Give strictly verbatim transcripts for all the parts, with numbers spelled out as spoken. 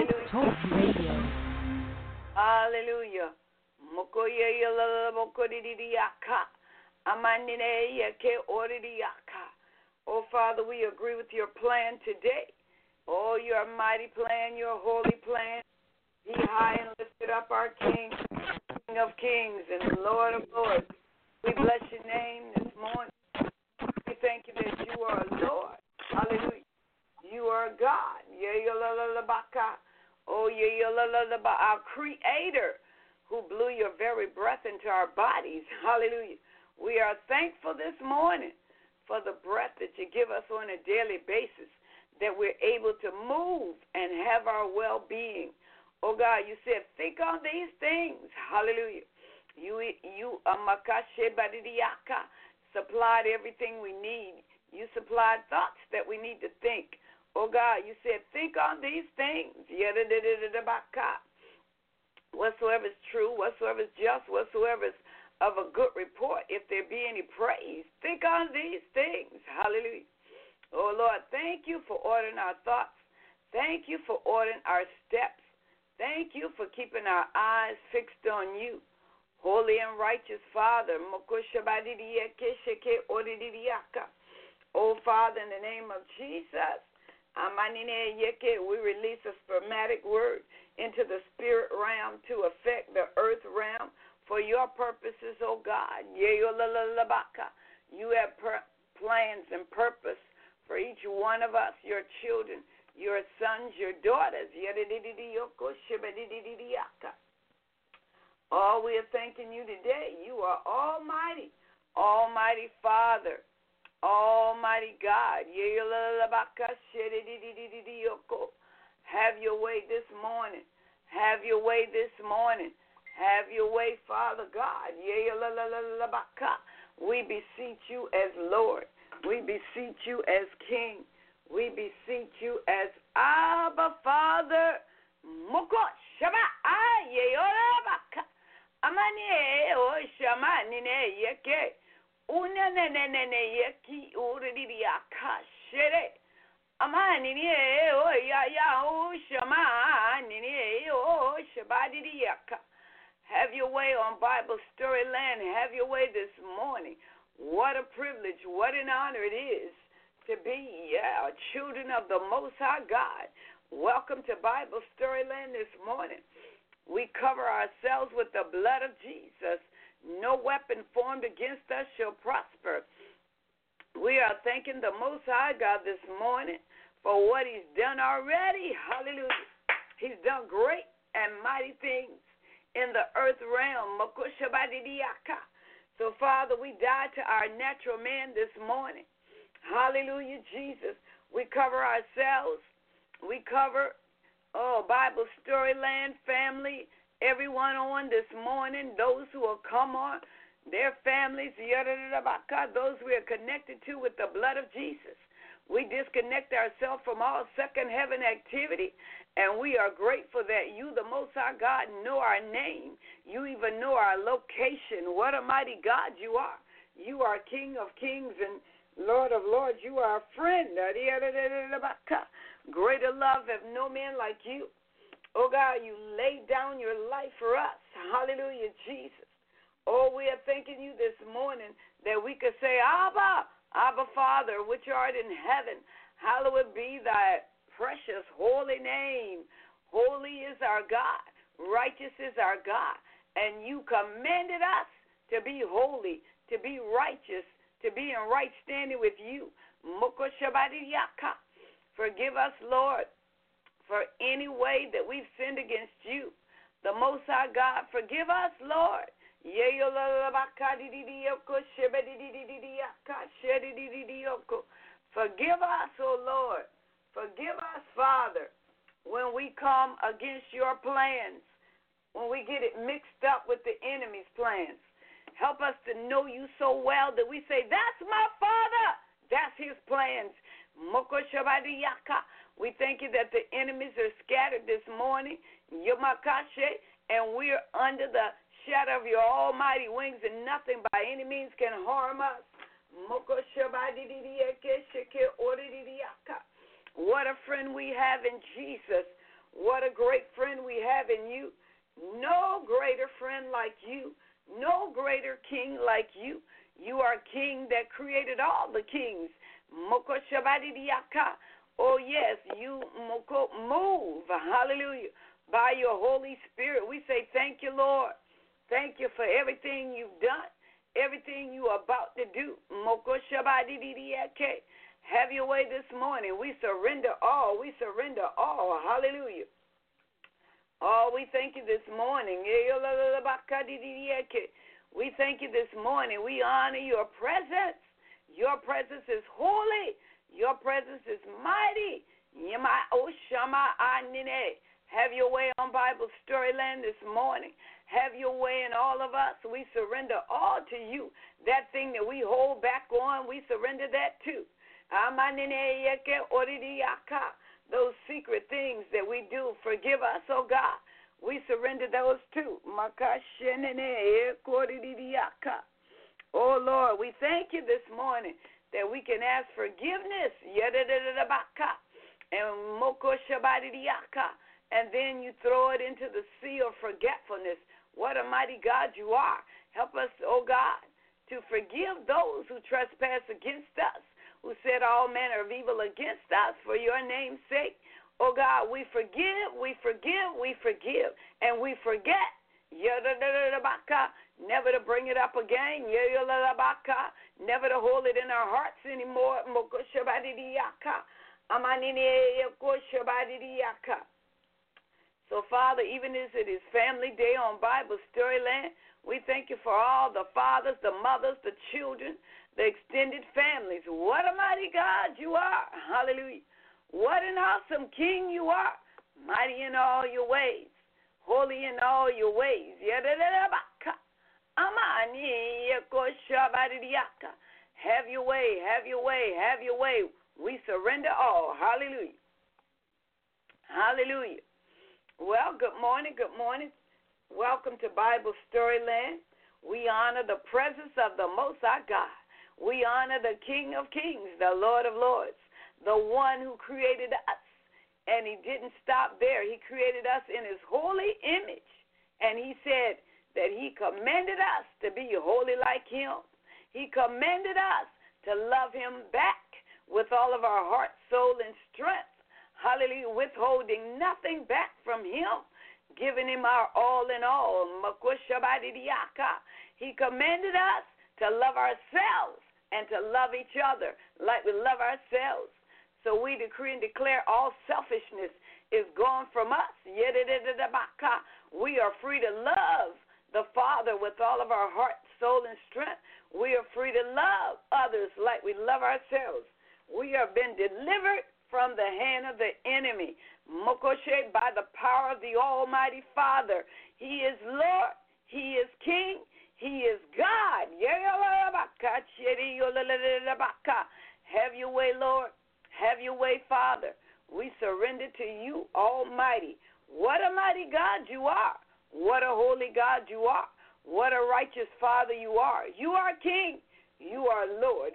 Blog Talk Radio. Hallelujah. Mokoye yala mokodidiyaka. Amanine yake oridiyaka. Oh, Father, we agree with your plan today. Oh, your mighty plan, your holy plan. Be high and lifted up, our King, King of kings and Lord of lords. We bless your name this morning. We thank you that you are Lord. Hallelujah. You are God. Oh, our Creator, who blew your very breath into our bodies. Hallelujah. We are thankful this morning for the breath that you give us on a daily basis, that we're able to move and have our well-being. Oh, God, you said, think on these things. Hallelujah. You, you supplied everything we need. You supplied thoughts that we need to think. Oh, God, you said, think on these things. Whatsoever is true, whatsoever is just, whatsoever is of a good report, if there be any praise, think on these things. Hallelujah. Oh, Lord, thank you for ordering our thoughts. Thank you for ordering our steps. Thank you for keeping our eyes fixed on you. Holy and righteous Father. Oh, Father, in the name of Jesus, we release a spermatic word into the spirit realm to affect the earth realm for your purposes, oh God. You have per- plans and purpose for each one of us, your children, your sons, your daughters. Oh, we are thanking you today. You are Almighty, Almighty Father, Almighty God. Have your way this morning. Have your way this morning. Have your way, Father God. We beseech you as Lord. We beseech you as King. We beseech you as Abba Father. Have your way on Bible Storyland. Have your way this morning. What a privilege, what an honor it is to be yeah, children of the Most High God. Welcome to Bible Storyland this morning. We cover ourselves with the blood of Jesus. No weapon formed against us shall prosper. We are thanking the Most High God this morning for what he's done already. Hallelujah. He's done great and mighty things in the earth realm. So, Father, we die to our natural man this morning. Hallelujah, Jesus. We cover ourselves. We cover, oh, Bible Storyland family, everyone on this morning, those who will come on, their families, those we are connected to with the blood of Jesus. We disconnect ourselves from all second heaven activity, and we are grateful that you, the Most High God, know our name. You even know our location. What a mighty God you are. You are King of kings and Lord of lords. You are a friend. Greater love have no man like you. Oh, God, you laid down your life for us. Hallelujah, Jesus. Oh, we are thanking you this morning that we could say, Abba, Abba, Father, which art in heaven, hallowed be thy precious holy name. Holy is our God. Righteous is our God. And you commanded us to be holy, to be righteous, to be in right standing with you. Forgive us, Lord, for any way that we've sinned against you. The Most High God, forgive us, Lord. Forgive us, O Lord. Forgive us, Father, when we come against your plans, when we get it mixed up with the enemy's plans. Help us to know you so well that we say, that's my Father. That's his plans. We thank you that the enemies are scattered this morning, and we're under the shadow of your almighty wings, and nothing by any means can harm us. What a friend we have in Jesus. What a great friend we have in you. No greater friend like you. No greater king like you. You are king that created all the kings. Moko Shabadidiaka. Oh, yes, you moko move. Hallelujah. By your Holy Spirit. We say thank you, Lord. Thank you for everything you've done, everything you are about to do. Moko Shabadidiaka. Have your way this morning. We surrender all. We surrender all. Hallelujah. Oh, we thank you this morning. We thank you this morning. We honor your presence. Your presence is holy. Your presence is mighty. Have your way on Bible Storyland this morning. Have your way in all of us. We surrender all to you. That thing that we hold back on, we surrender that too. Those secret things that we do, forgive us, oh God. We surrender those too. Oh Lord, we thank you this morning that we can ask forgiveness. And then you throw it into the sea of forgetfulness. What a mighty God you are. Help us, oh God, to forgive those who trespass against us, who said all manner of evil against us for your name's sake. Oh, God, we forgive, we forgive, we forgive, and we forget. Never to bring it up again. Never to hold it in our hearts anymore. So, Father, even as it is Family Day on Bible Storyland, we thank you for all the fathers, the mothers, the children, the extended families. What a mighty God you are. Hallelujah. What an awesome King you are. Mighty in all your ways. Holy in all your ways. Have your way, have your way, have your way. We surrender all. Hallelujah. Hallelujah. Well, good morning, good morning. Welcome to Bible Storyland. We honor the presence of the Most High God. We honor the King of Kings, the Lord of Lords, the one who created us. And he didn't stop there. He created us in his holy image. And he said that he commanded us to be holy like him. He commanded us to love him back with all of our heart, soul, and strength. Hallelujah. Withholding nothing back from him. Giving him our all in all. He commanded us to love ourselves and to love each other like we love ourselves. So we decree and declare all selfishness is gone from us. We are free to love the Father with all of our heart, soul, and strength. We are free to love others like we love ourselves. We have been delivered from the hand of the enemy. Mokoshe, by the power of the Almighty Father. He is Lord. He is King. He is God. Have your way, Lord. Have your way, Father. We surrender to you, Almighty. What a mighty God you are. What a holy God you are. What a righteous Father you are. You are King. You are Lord.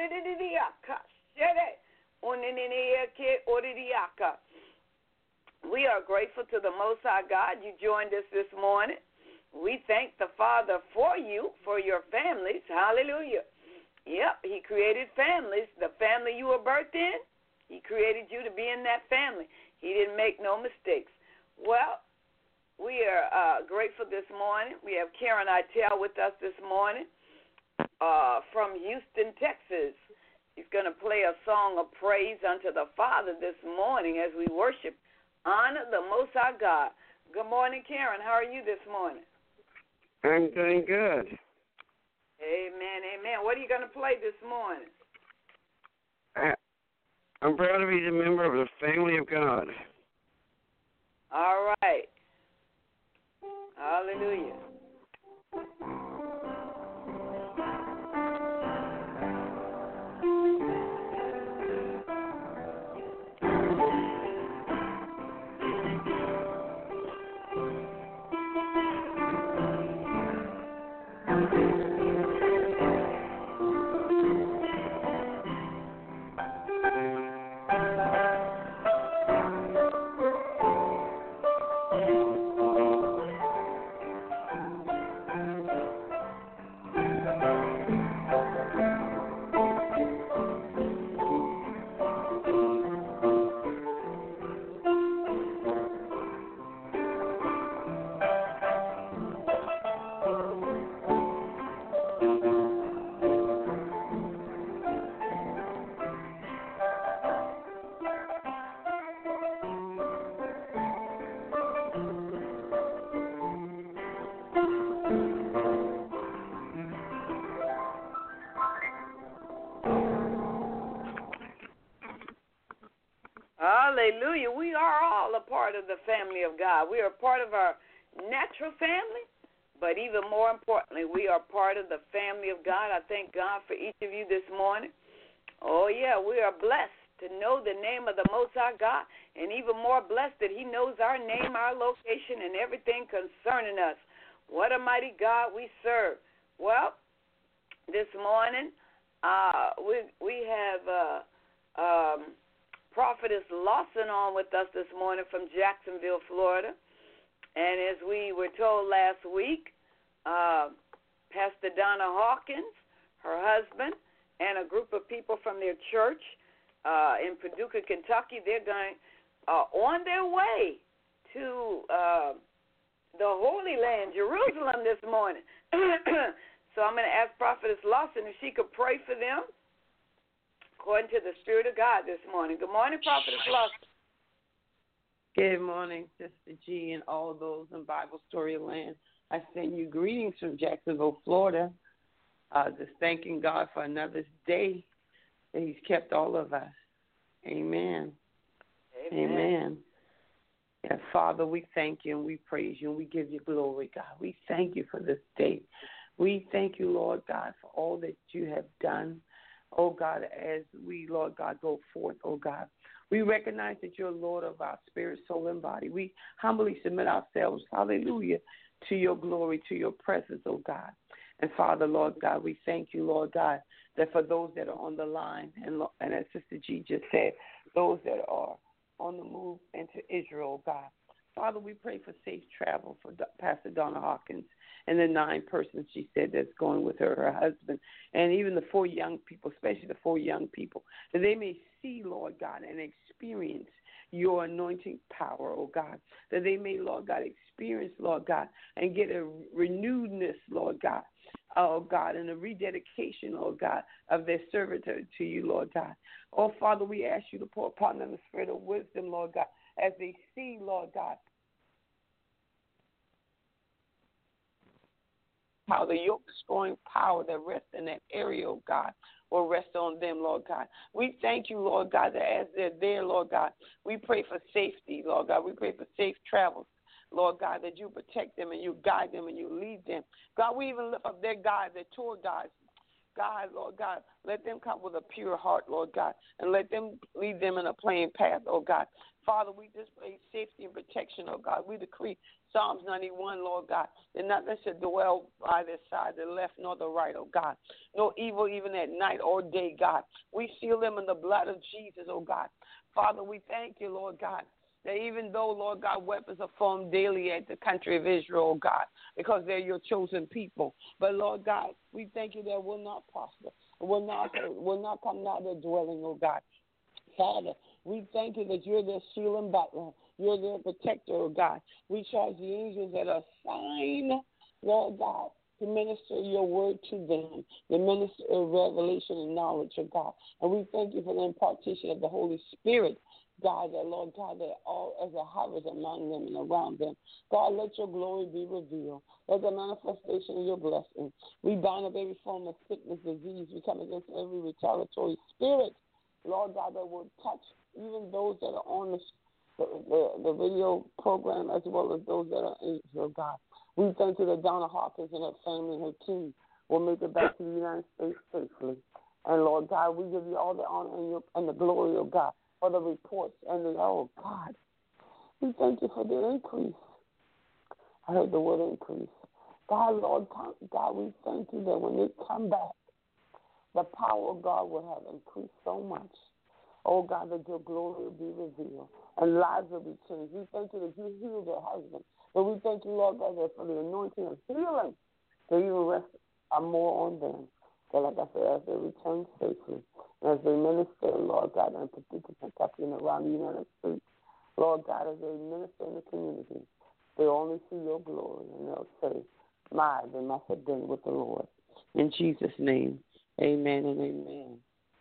We are grateful to the Most High God. You joined us this morning. We thank the Father for you, for your families. Hallelujah. Yep, he created families. The family you were birthed in, he created you to be in that family. He didn't make no mistakes. Well, we are uh, grateful this morning. We have Karen Itel with us this morning uh, from Houston, Texas. He's going to play a song of praise unto the Father this morning as we worship, honor the Most High God. Good morning, Karen. How are you this morning? I'm doing good. Amen, amen. What are you going to play this morning? I, I'm proud to be a member of the family of God. All right. Hallelujah. are all a part of the family of God. We are part of our natural family, but even more importantly, we are part of the family of God. I thank God for each of you this morning. Oh, yeah, we are blessed to know the name of the Most High God, and even more blessed that he knows our name, our location, and everything concerning us. What a mighty God we serve. Well, this morning, uh, we we have uh, um, Prophetess Lawson on with us this morning from Jacksonville, Florida. And as we were told last week, uh, Pastor Donna Hawkins, her husband, and a group of people from their church uh, in Paducah, Kentucky, they're going uh, on their way to uh, the Holy Land, Jerusalem, this morning. So I'm going to ask Prophetess Lawson if she could pray for them according to the Spirit of God this morning. Good morning, Prophetess Lawson. Good morning, Sister G, and all those in Bible Story Land. I send you greetings from Jacksonville, Florida. Uh, just thanking God for another day that he's kept all of us. Amen. Amen. Amen. Yeah, Father, we thank you and we praise you and we give you glory, God. We thank you for this day. We thank you, Lord God, for all that you have done. Oh, God, as we, Lord God, go forth, oh, God. We recognize that you're Lord of our spirit, soul, and body. We humbly submit ourselves, hallelujah, to your glory, to your presence, oh, God. And, Father, Lord God, we thank you, Lord God, that for those that are on the line, and, and as Sister G just said, those that are on the move into Israel, God. Father, we pray for safe travel for Pastor Donna Hawkins and the nine persons she said that's going with her, her husband, and even the four young people, especially the four young people, that they may see, Lord God, and experience your anointing power, oh God, that they may, Lord God, experience, Lord God, and get a renewedness, Lord God, oh God, and a rededication, Lord God, of their servitude to you, Lord God. Oh, Father, we ask you to pour upon them the spirit of wisdom, Lord God, as they see, Lord God, how the yoke-destroying power that rests in that area, oh God, will rest on them, Lord God. We thank you, Lord God, that as they're there, Lord God, we pray for safety, Lord God. We pray for safe travels, Lord God, that you protect them and you guide them and you lead them. God, we even lift up their guides, their tour guides. God, Lord God, let them come with a pure heart, Lord God, and let them lead them in a plain path, oh God. Father, we just pray safety and protection, oh God. We decree Psalms ninety-one, Lord God, that nothing should dwell by their side, the left nor the right, oh God. No evil even at night or day, God. We seal them in the blood of Jesus, oh God. Father, we thank you, Lord God, that even though, Lord God, weapons are formed daily at the country of Israel, God, because they're your chosen people. But, Lord God, we thank you that it will not prosper. It will not, it will not come out of their dwelling, oh God. Father, we thank you that you're their shield and butler. You're their protector, oh God. We charge the angels that are assigned, Lord God, to minister your word to them, the minister of revelation and knowledge, oh God. And we thank you for the impartation of the Holy Spirit, God, that, Lord God, that all as it hovers among them and around them. God, let your glory be revealed. Let the manifestation of your blessing. We bind up every form of sickness, disease. We come against every retaliatory spirit, Lord God, that will touch even those that are on the, the, the video program as well as those that are in Israel, God. We thank you that Donna Hawkins and her family and her team will make it back to the United States safely. And, Lord God, we give you all the honor and, your, and the glory, of God, for the reports and the, oh, God, we thank you for the increase. I heard the word increase. God, Lord, God, we thank you that when they come back, the power of God will have increased so much. Oh, God, that your glory will be revealed and lives will be changed. We thank you that you healed their husband. But we thank you, Lord God, that for the anointing of healing, to even rest more on them. So, like I said, as they return safely, as they minister, Lord God, in particular Kentucky and around the United States, Lord God, as they minister in the community, they only see your glory, and they'll say, my, they must have been with the Lord. In Jesus' name, amen and amen.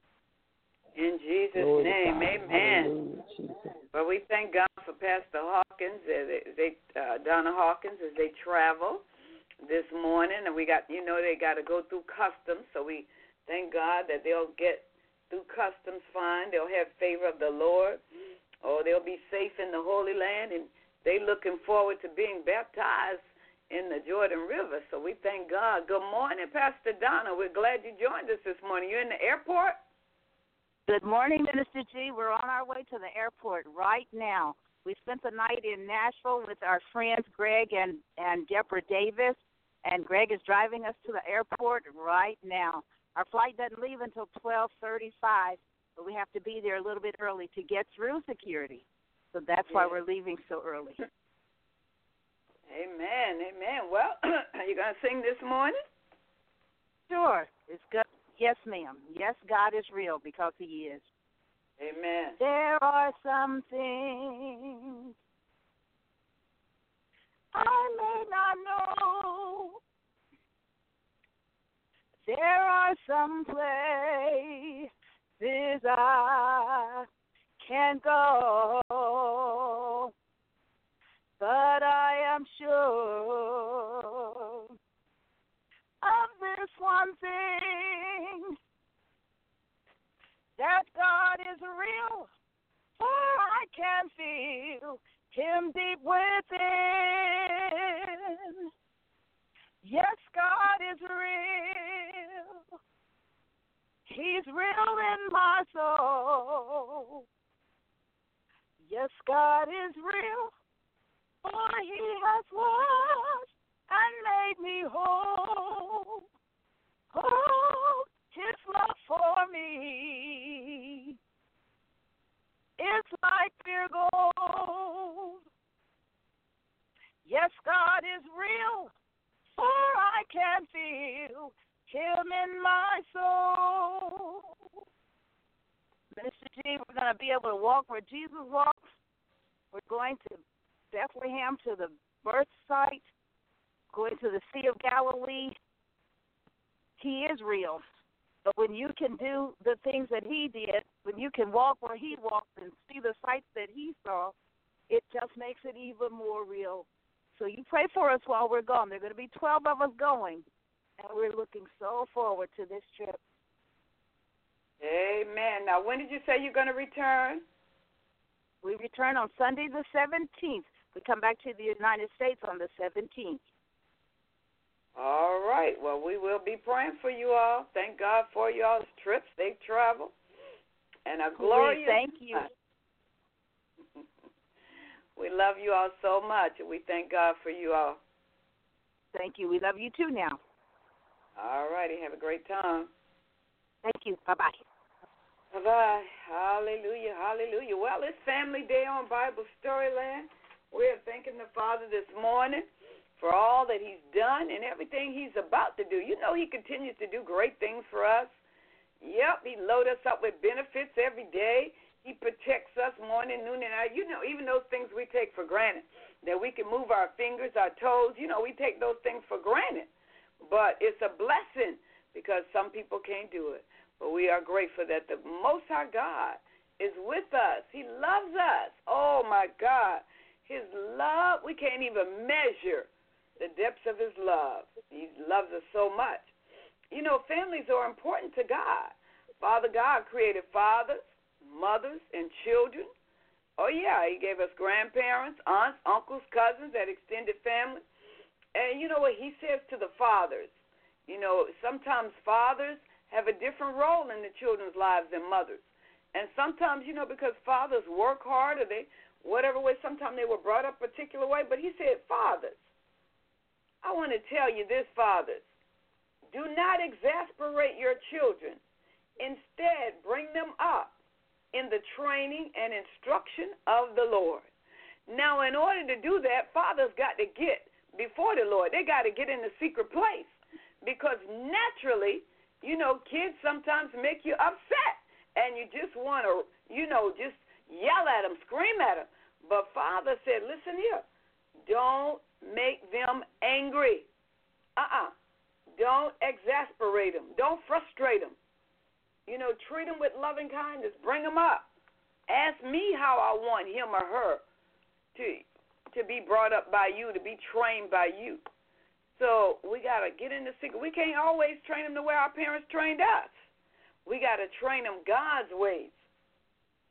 In Jesus' Lord name, amen. Jesus. Well, we thank God for Pastor Hawkins, as they, uh, Donna Hawkins, as they travel this morning. And we got, you know, they got to go through customs, so we thank God that they'll get through customs fine. They'll have favor of the Lord. Oh, they'll be safe in the Holy Land, and they looking forward to being baptized in the Jordan River. So we thank God. Good morning, Pastor Donna. We're glad you joined us this morning. You're in the airport? Good morning, Minister G. We're on our way to the airport right now. We spent the night in Nashville with our friends Greg and, and Deborah Davis, and Greg is driving us to the airport right now. Our flight doesn't leave until twelve thirty-five, but we have to be there a little bit early to get through security. So that's why we're leaving so early. Amen, amen. Well, are you going to sing this morning? Sure. It's good. Yes, ma'am. Yes, God is real because he is. Amen. There are some things I may not know. There are some places I can't go. But I am sure of this one thing, that God is real, for I can feel him deep within. Yes, God is real. He's real in my soul. Yes, God is real. For he has washed and made me whole. Oh, his love for me is like pure gold. Yes, God is real, for I can feel him in my soul. Mister G, we're going to be able to walk where Jesus walks. We're going to Bethlehem, to the birth site, going to the Sea of Galilee. He is real. But when you can do the things that he did, when you can walk where he walked and see the sights that he saw, it just makes it even more real. So you pray for us while we're gone. There are going to be twelve of us going, and we're looking so forward to this trip. Amen. Now, when did you say you're going to return? We return on Sunday the seventeenth. We come back to the United States on the seventeenth. All right. Well, we will be praying for you all. Thank God for you all's trips. Safe travel. And a glorious. Thank you. We love you all so much, and we thank God for you all. Thank you. We love you too now. All righty. Have a great time. Thank you. Bye-bye. Bye-bye. Hallelujah. Hallelujah. Well, it's Family Day on Bible Storyland. We're thanking the Father this morning for all that he's done and everything he's about to do. You know he continues to do great things for us. Yep, he loads us up with benefits every day. He protects us morning, noon, and night. You know, even those things we take for granted, that we can move our fingers, our toes, you know, we take those things for granted. But it's a blessing because some people can't do it. But we are grateful that the Most High God is with us. He loves us. Oh, my God. His love, we can't even measure the depths of his love. He loves us so much. You know, families are important to God. Father God created fathers, mothers, and children. Oh, yeah, he gave us grandparents, aunts, uncles, cousins, that extended family. And you know what he says to the fathers? You know, sometimes fathers have a different role in the children's lives than mothers. And sometimes, you know, because fathers work hard or they, whatever way, sometimes they were brought up a particular way. But he said, fathers, I want to tell you this, fathers, do not exasperate your children. Instead, bring them up in the training and instruction of the Lord. Now, in order to do that, fathers got to get before the Lord. They got to get in the secret place because naturally, you know, kids sometimes make you upset and you just want to, you know, just yell at them, scream at them. But Father said, listen here, don't make them angry. Uh-uh. Don't exasperate them. Don't frustrate them. You know, treat them with loving kindness. Bring them up. Ask me how I want him or her to to be brought up by you, to be trained by you. So we got to get in the secret. We can't always train them the way our parents trained us. We got to train them God's ways.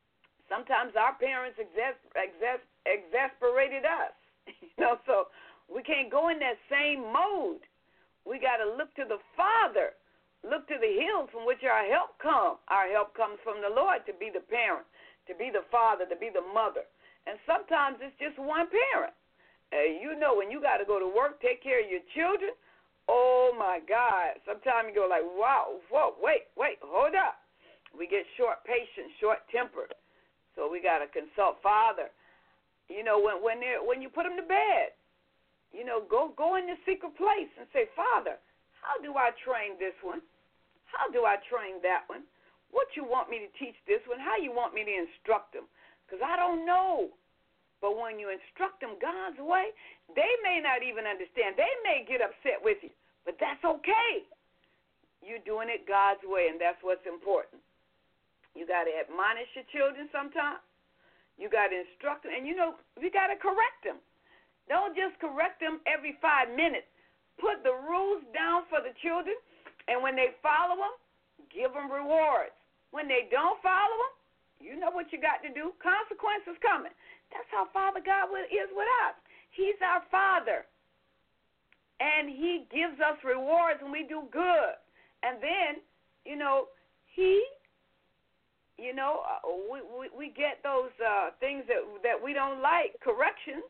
Sometimes our parents exas- exas- exasperated us, you know, so we can't go in that same mode. We got to look to the Father, look to the hills from which our help comes. Our help comes from the Lord to be the parent, to be the father, to be the mother. And sometimes it's just one parent. Uh, you know, when you got to go to work, take care of your children, oh, my God. Sometimes you go like, wow, whoa, wait, wait, hold up. We get short patience, short-tempered. So we got to consult Father. You know, when when they when you put them to bed, you know, go go in the secret place and say, Father, how do I train this one? How do I train that one? What you want me to teach this one? How you want me to instruct them? Because I don't know. But when you instruct them God's way, they may not even understand. They may get upset with you, but that's okay. You're doing it God's way, and that's what's important. You got to admonish your children sometimes. You got to instruct them. And, you know, you got to correct them. Don't just correct them every five minutes. Put the rules down for the children, and when they follow them, give them rewards. When they don't follow them, you know what you got to do. Consequences coming. That's how Father God is with us. He's our Father, and He gives us rewards when we do good. And then, you know, He You know, uh, we, we we get those uh, things that that we don't like, corrections.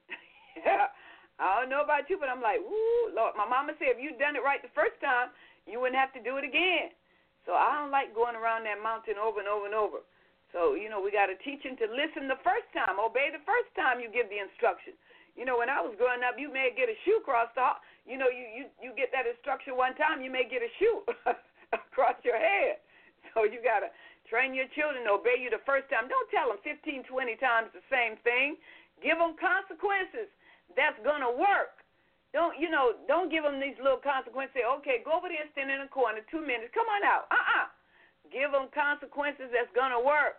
I don't know about you, but I'm like, woo, Lord. My mama said if you'd done it right the first time, you wouldn't have to do it again. So I don't like going around that mountain over and over and over. So, you know, we got to teach them to listen the first time, obey the first time you give the instruction. You know, when I was growing up, you may get a shoe crossed off. You know, you, you, you get that instruction one time, you may get a shoe across your head. So you got to train your children to obey you the first time. Don't tell them fifteen, twenty times the same thing. Give them consequences that's going to work. Don't, you know, don't give them these little consequences. Say, okay, go over there and stand in a corner, two minutes. Come on out. Uh-uh. Give them consequences that's going to work.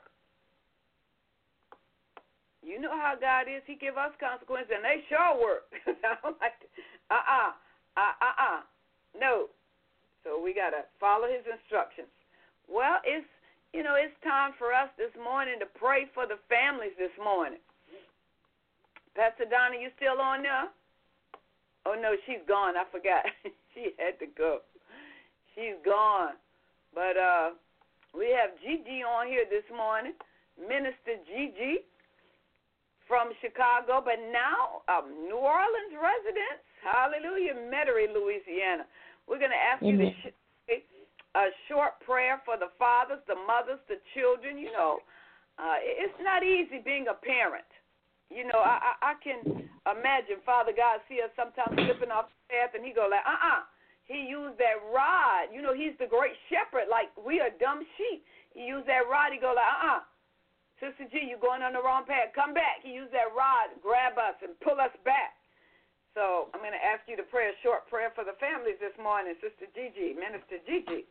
You know how God is. He give us consequences, and they sure work. I don't like to, uh-uh. Uh-uh. No. So we got to follow His instructions. Well, it's, you know, it's time for us this morning to pray for the families this morning. Pastor Donna, you still on there? Oh, no, she's gone. I forgot. She had to go. She's gone. But uh, we have Gigi on here this morning, Minister Gigi from Chicago, but now um, New Orleans residents. Hallelujah, Metairie, Louisiana. We're going to ask Amen. you to say a short prayer for the fathers, the mothers, the children. You know, uh, it's not easy being a parent. You know, I, I, I can imagine Father God see us sometimes slipping off the path, and He go like, uh-uh. He used that rod. You know, He's the great shepherd. Like we are dumb sheep. He used that rod. He go like, uh-uh. Sister G, you're going on the wrong path. Come back. He used that rod, grab us, and pull us back. So I'm going to ask you to pray a short prayer for the families this morning, Sister Gigi, Minister Gigi.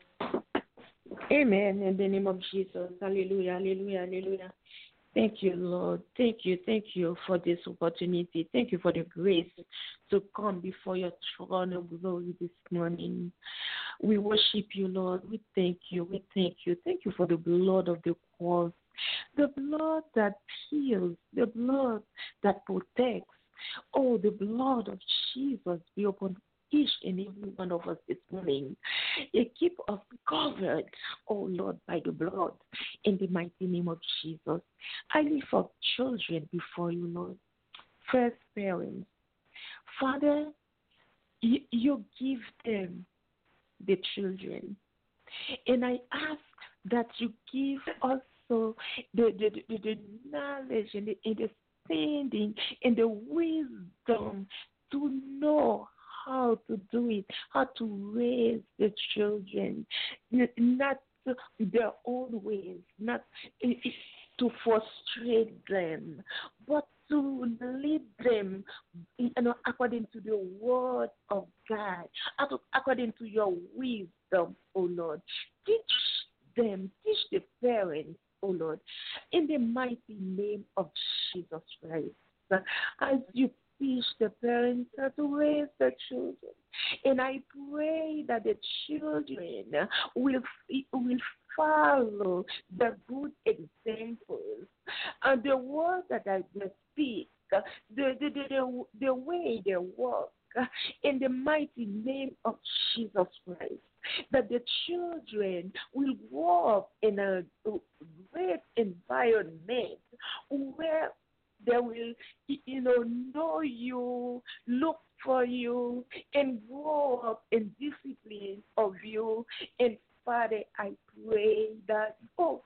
Amen. In the name of Jesus. Hallelujah, hallelujah, hallelujah. Thank you, Lord. Thank you. Thank you for this opportunity. Thank you for the grace to come before your throne of glory this morning. We worship you, Lord. We thank you. We thank you. Thank you for the blood of the cross, the blood that heals, the blood that protects. Oh, the blood of Jesus be upon each and every one of us this morning. You keep us covered, oh Lord, by the blood, in the mighty name of Jesus. I lift up children before you, Lord. First, parents. Father, you, you give them the children. And I ask that you give also the, the, the, the knowledge and the understanding and the wisdom to know how to do it, how to raise the children, not their own ways, not to frustrate them, but to lead them, you know, according to the word of God, according to your wisdom, oh Lord. Teach them, teach the parents, oh Lord, in the mighty name of Jesus Christ. As you teach the parents how to raise the children. And I pray that the children will, will follow the good examples and the words that I just speak, uh, the, the, the, the, the way they walk, uh, in the mighty name of Jesus Christ, that the children will walk in a great environment where they will, you know, know you, look for you, and grow up in discipline of you. And Father, I pray that, oh,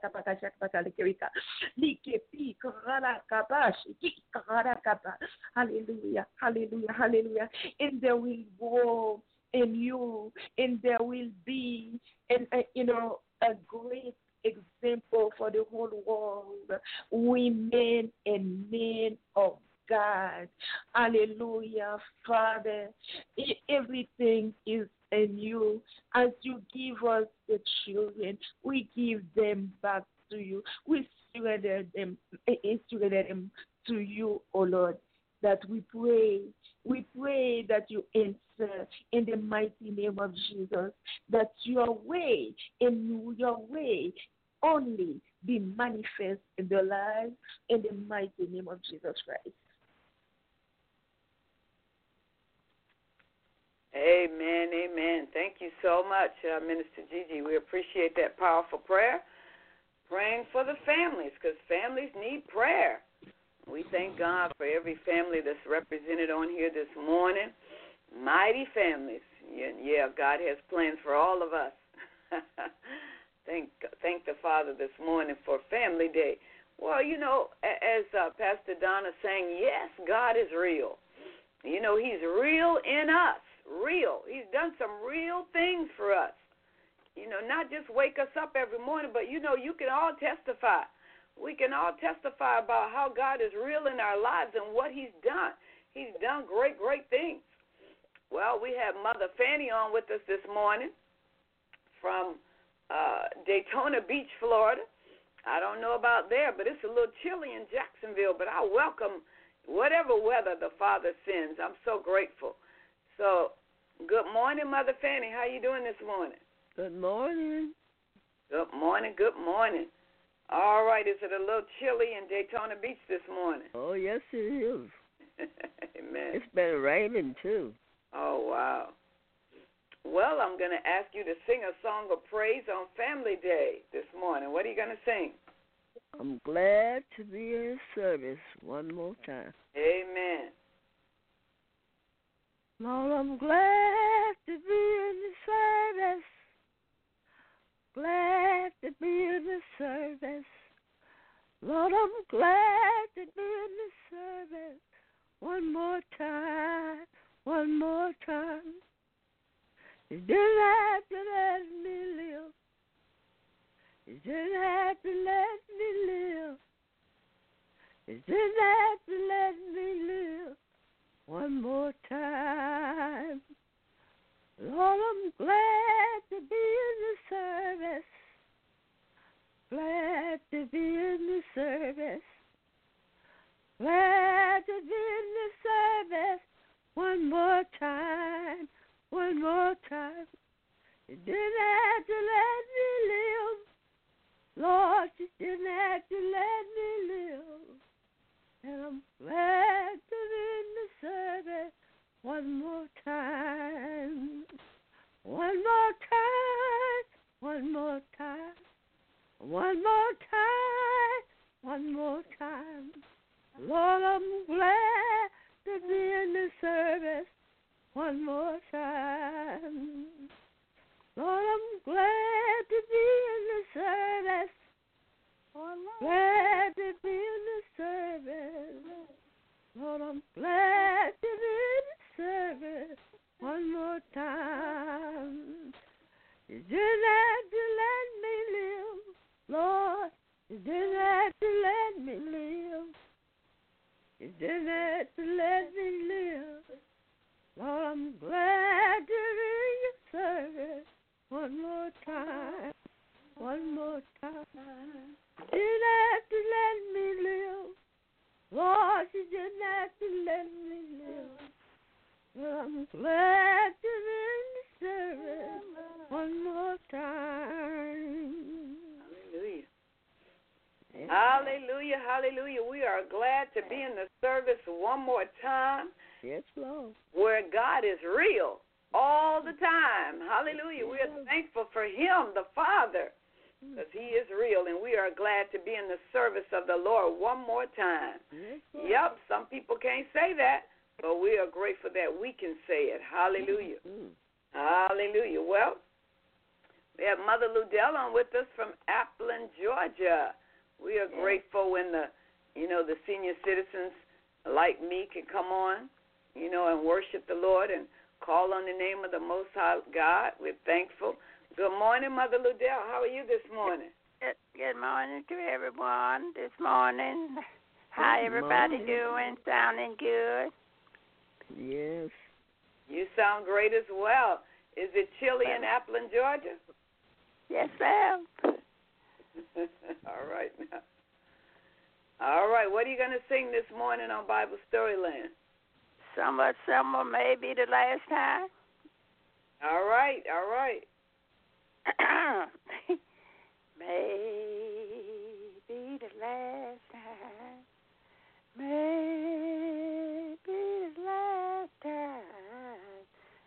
hallelujah, hallelujah, hallelujah, and they will grow in you, and there will be, and uh, you know, a great example for the whole world, women and men of God. Hallelujah, Father. Everything is in you. As you give us the children, we give them back to you. We surrender them, surrender them to you, O Lord, that we pray. We pray that you answer in the mighty name of Jesus, that your way, in your way, only be manifest in their lives in the mighty name of Jesus Christ. Amen, amen. Thank you so much, uh, Minister Gigi. We appreciate that powerful prayer. Praying for the families, because families need prayer. We thank God for every family that's represented on here this morning. Mighty families. Yeah, yeah, God has plans for all of us. thank thank the Father this morning for Family Day. Well, you know, as uh, Pastor Donna sang, yes, God is real. You know, he's real in us, real. He's done some real things for us. You know, not just wake us up every morning, but, you know, you can all testify. We can all testify about how God is real in our lives and what he's done. He's done great, great things. Well, we have Mother Fanny on with us this morning from uh, Daytona Beach, Florida. I don't know about there, but it's a little chilly in Jacksonville, but I welcome whatever weather the Father sends. I'm so grateful. So, good morning, Mother Fanny. How you doing this morning? Good morning. Good morning, good morning. All right, is it a little chilly in Daytona Beach this morning? Oh, yes, it is. Amen. It's been raining, too. Oh, wow. Well, I'm going to ask you to sing a song of praise on Family Day this morning. What are you going to sing? I'm glad to be in service one more time. Amen. Lord, I'm glad to be in the service. Glad to be in the service. Lord, I'm glad to be in the service one more time, one more time. You didn't have to let me live. You didn't have to let me live. You didn't have to let me live one more time. Lord, I'm glad to be in the service. Glad to be in the service. Glad to be in the service one more time, one more time. You didn't have to let me live. Lord, you didn't have to let me live. And I'm glad to be in the service one more time. One more time. One more time. One more time. One more time. Lord, I'm glad to be in the service one more time. Lord, I'm glad to be in the service. Glad to be in the service. Lord, I'm glad to be in the service one more time. You didn't have to let me live, Lord. You didn't have to let me live. You didn't have to let me live. Lord, I'm glad to be in your service one more time. One more time. You didn't have to let me live. Lord, you didn't have to let me live. Well, I'm glad to be in the service one more time. Hallelujah, hallelujah. We are glad to be in the service one more time. Yes, Lord. Where God is real all the time. Hallelujah. We are thankful for him, the Father, because he is real, and we are glad to be in the service of the Lord one more time. Yes, yep, some people can't say that, but we are grateful that we can say it. Hallelujah. Mm-hmm. Hallelujah. Well, we have Mother Ludell on with us from Appleton, Georgia. We are yes. grateful when the, you know, the senior citizens like me can come on, you know, and worship the Lord and call on the name of the Most High God. We're thankful. Good morning, Mother Ludell. How are you this morning? Good, good morning to everyone this morning. How everybody morning. doing? Sounding good? Yes. You sound great as well. Is it chilly in Appleton, Georgia? Yes, ma'am. All right. Now. All right. What are you going to sing this morning on Bible Storyland? Summer, summer, maybe the last time. All right. All right. Maybe the last time. Maybe the last time.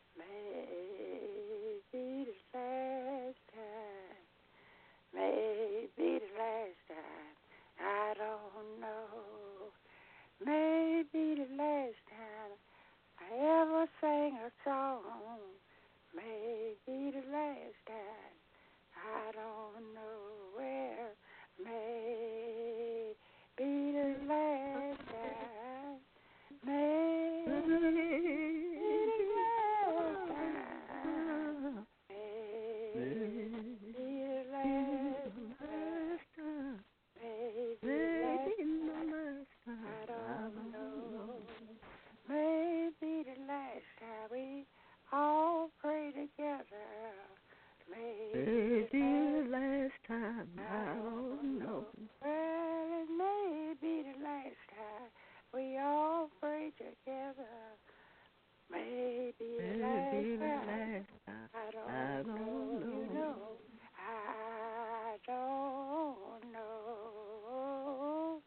Maybe the last time. Maybe the last time. I don't know. Maybe the last time I ever sang a song. Maybe the last time. I don't know where. Maybe the last time. Maybe the last time. Maybe the last time. Maybe the last time. I don't know. Maybe the last time we all pray together. Maybe the last time. I don't know. Well, it may be the last time we all pray together. Maybe the last time. I don't, I don't know. know. You know. I don't know.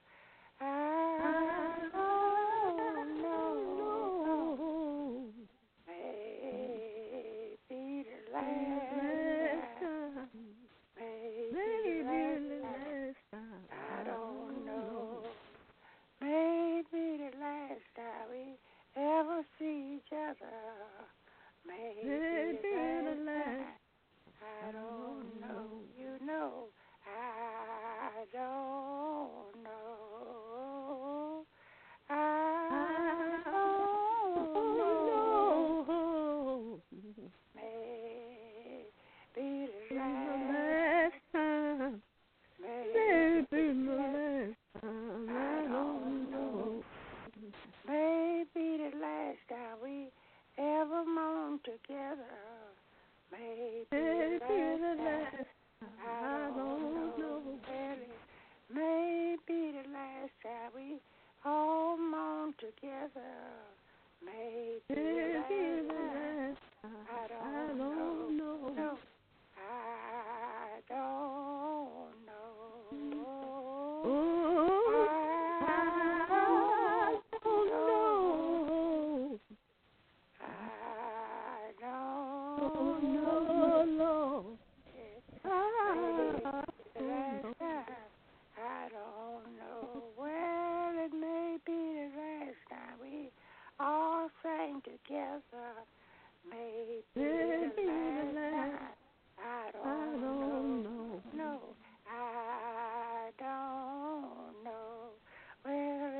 I don't know. Maybe the last time. Maybe the last time. I don't know. Maybe the last time we ever see each other. Maybe the last. I don't know. You know. I don't know. I don't know. Maybe the last time. Maybe the last time. I don't know. Maybe the last time we ever moaned together. Maybe the last time. I don't know. Maybe the last time we all moaned together. Maybe the last time. I don't know. No, I don't know. I don't know. I don't know, Lord. I don't know. Well, it may be the last time we all sang together. Maybe the last time. I don't know. No, I don't know. Well,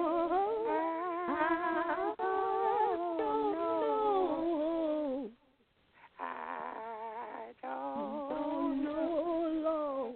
I don't know. I don't know, Lord.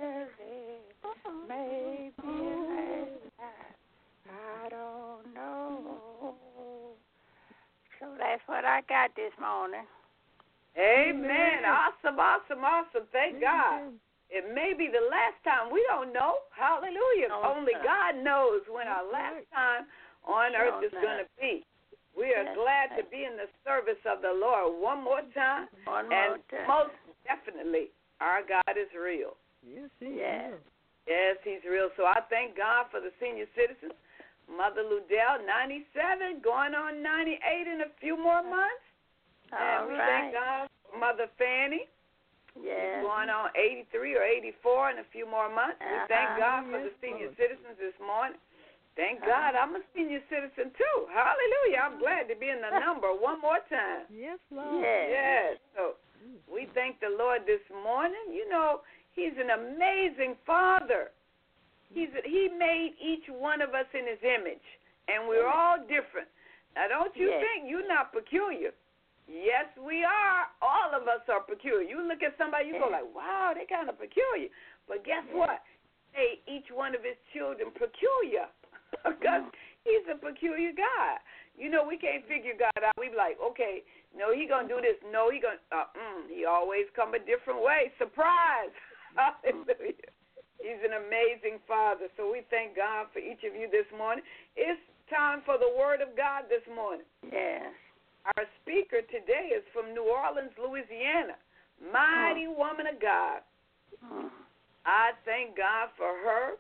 Maybe last time. I don't know. So that's what I got this morning. Amen. Awesome, awesome, awesome. Thank God. It may be the last time. We don't know. Hallelujah. No, Only sir. God knows when our last time on earth No, is sir. going to be. We are Yes, glad sir. to be in the service of the Lord one more time. One and more time. most definitely, our God is real. Yes, he Yes. is. Yes, he's real. So I thank God for the senior citizens. Mother Ludell, ninety-seven, going on ninety-eight in a few more months. All and we right. thank God for Mother Fanny. Yes. Going on eighty-three or eighty-four in a few more months. We thank Uh-huh. God for the senior citizens this morning. Thank God I'm a senior citizen too. Hallelujah. I'm glad to be in the number one more time. Yes, Lord. Yes. Yes. So we thank the Lord this morning. You know, he's an amazing Father. He's He made each one of us in his image, and we're all different. Now, don't you Yes. think you're not peculiar? Yes, we are. All of us are peculiar. You look at somebody, you go like, wow, they kind of peculiar. But guess what? Hey, each one of his children peculiar because he's a peculiar God. You know, we can't figure God out. We be like, okay, no, he going to do this. No, he going to, uh, mm, he always come a different way. Surprise. Hallelujah. He's an amazing Father. So we thank God for each of you this morning. It's time for the Word of God this morning. Yes. Our speaker today is from New Orleans, Louisiana. Mighty oh. woman of God. Oh. I thank God for her.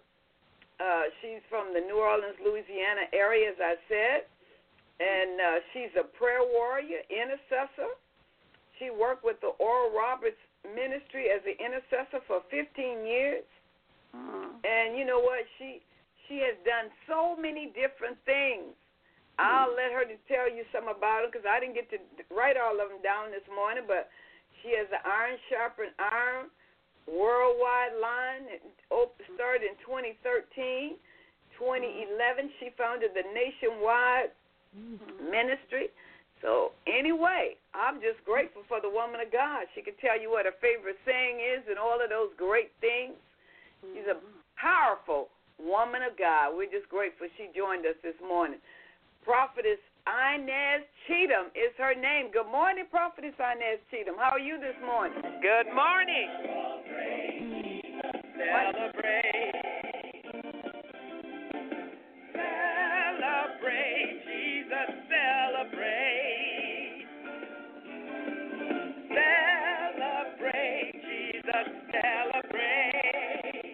Uh, she's from the New Orleans, Louisiana area, as I said. And uh, she's a prayer warrior, intercessor. She worked with the Oral Roberts Ministry as an intercessor for fifteen years. Oh. And you know what? She she has done so many different things. I'll let her to tell you some about them because I didn't get to write all of them down this morning, but she has an Iron Sharpen Iron worldwide line. It started in twenty thirteen. twenty eleven, she founded the Nationwide Ministry. So anyway, I'm just grateful for the woman of God. She can tell you what her favorite saying is and all of those great things. She's a powerful woman of God. We're just grateful she joined us this morning. Prophetess Inez Cheatham is her name. Good morning, Prophetess Inez Cheatham. How are you this morning? Good morning. Celebrate. Celebrate, Jesus, celebrate. Celebrate, Jesus, celebrate.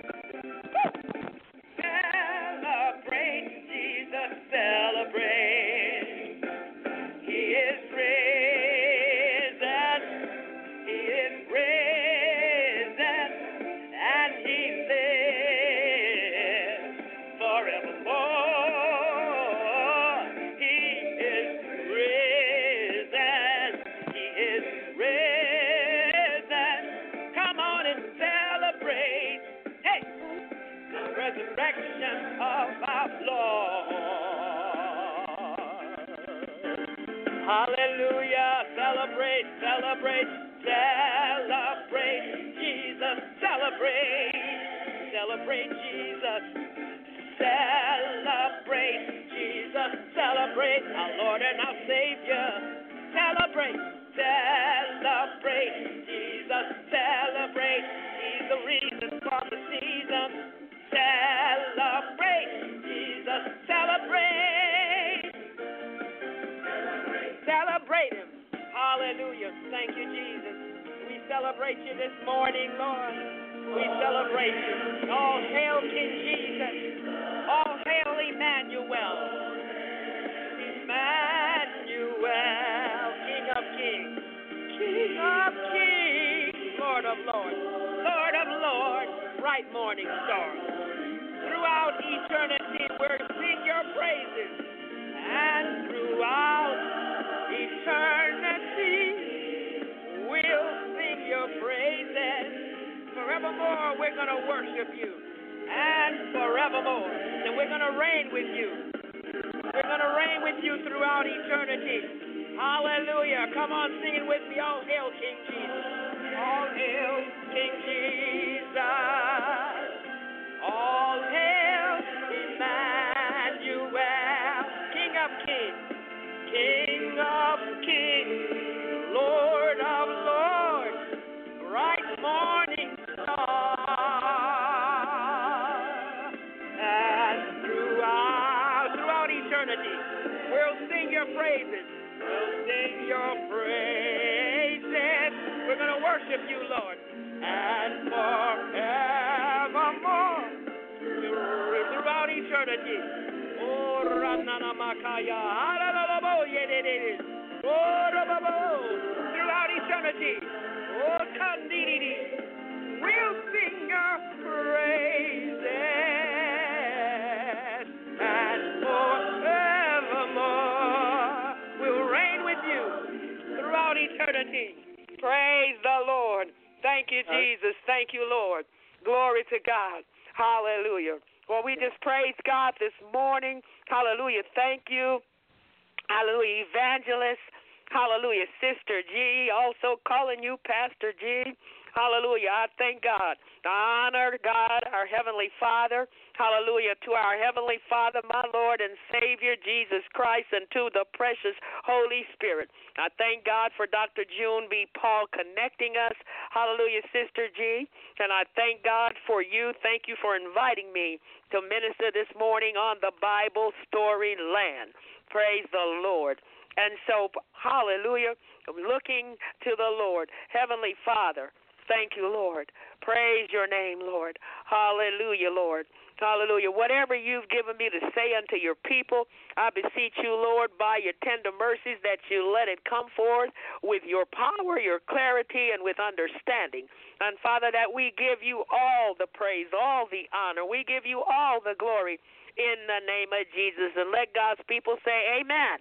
Celebrate, Jesus, celebrate. He is risen. He is risen. And he lives forevermore. He is risen. He is risen. Come on and celebrate. Hey! The resurrection of our Lord. Hallelujah. Celebrate, celebrate, celebrate. Jesus, celebrate. Celebrate Jesus. Celebrate Jesus. Celebrate our Lord and our Savior. Celebrate. Celebrate Jesus. Celebrate. He's the reason for the season. Celebrate Jesus. Celebrate. Celebrate him. Hallelujah. Thank you, Jesus. We celebrate you this morning, Lord. We celebrate you. All hail King Jesus. All hail Emmanuel. Emmanuel, King of kings. King of kings. Lord of lords. Lord of lords. Bright morning star. Throughout eternity, we'll sing your praises. And throughout eternity, we'll sing your praises. Forevermore, we're going to worship you. And forevermore, and we're going to reign with you. We're going to reign with you throughout eternity. Hallelujah. Come on, sing it with me. All hail King Jesus. All hail King Jesus. All hail Emmanuel. King of kings. King of kings. Lord of lords. Bright morning star. And throughout, throughout eternity, we'll sing your praises. We'll sing your praises. We're going to worship you, Lord. And forevermore. eternity. Oh, Ranana Makaya. Hallelujah. Oh, throughout eternity. Oh, Kandidi. We'll sing your praises. And forevermore, we'll reign with you throughout eternity. Praise the Lord. Thank you, Jesus. Thank you, Lord. Glory to God. Hallelujah. Well, we just praise God this morning. Hallelujah. Thank you. Hallelujah. Evangelist. Hallelujah. Sister G. Also calling you Pastor G. Hallelujah. I thank God. I honor God, our Heavenly Father. Hallelujah. To our Heavenly Father, my Lord and Savior, Jesus Christ, and to the precious Holy Spirit. I thank God for Doctor June B. Paul connecting us. Hallelujah, Sister G. And I thank God for you. Thank you for inviting me to minister this morning on the Bible Story Land. Praise the Lord. And so, hallelujah, looking to the Lord. Heavenly Father, thank you, Lord. Praise your name, Lord. Hallelujah, Lord. Hallelujah. Whatever you've given me to say unto your people, I beseech you, Lord, by your tender mercies, that you let it come forth with your power, your clarity, and with understanding. And, Father, that we give you all the praise, all the honor. We give you all the glory in the name of Jesus. And let God's people say amen.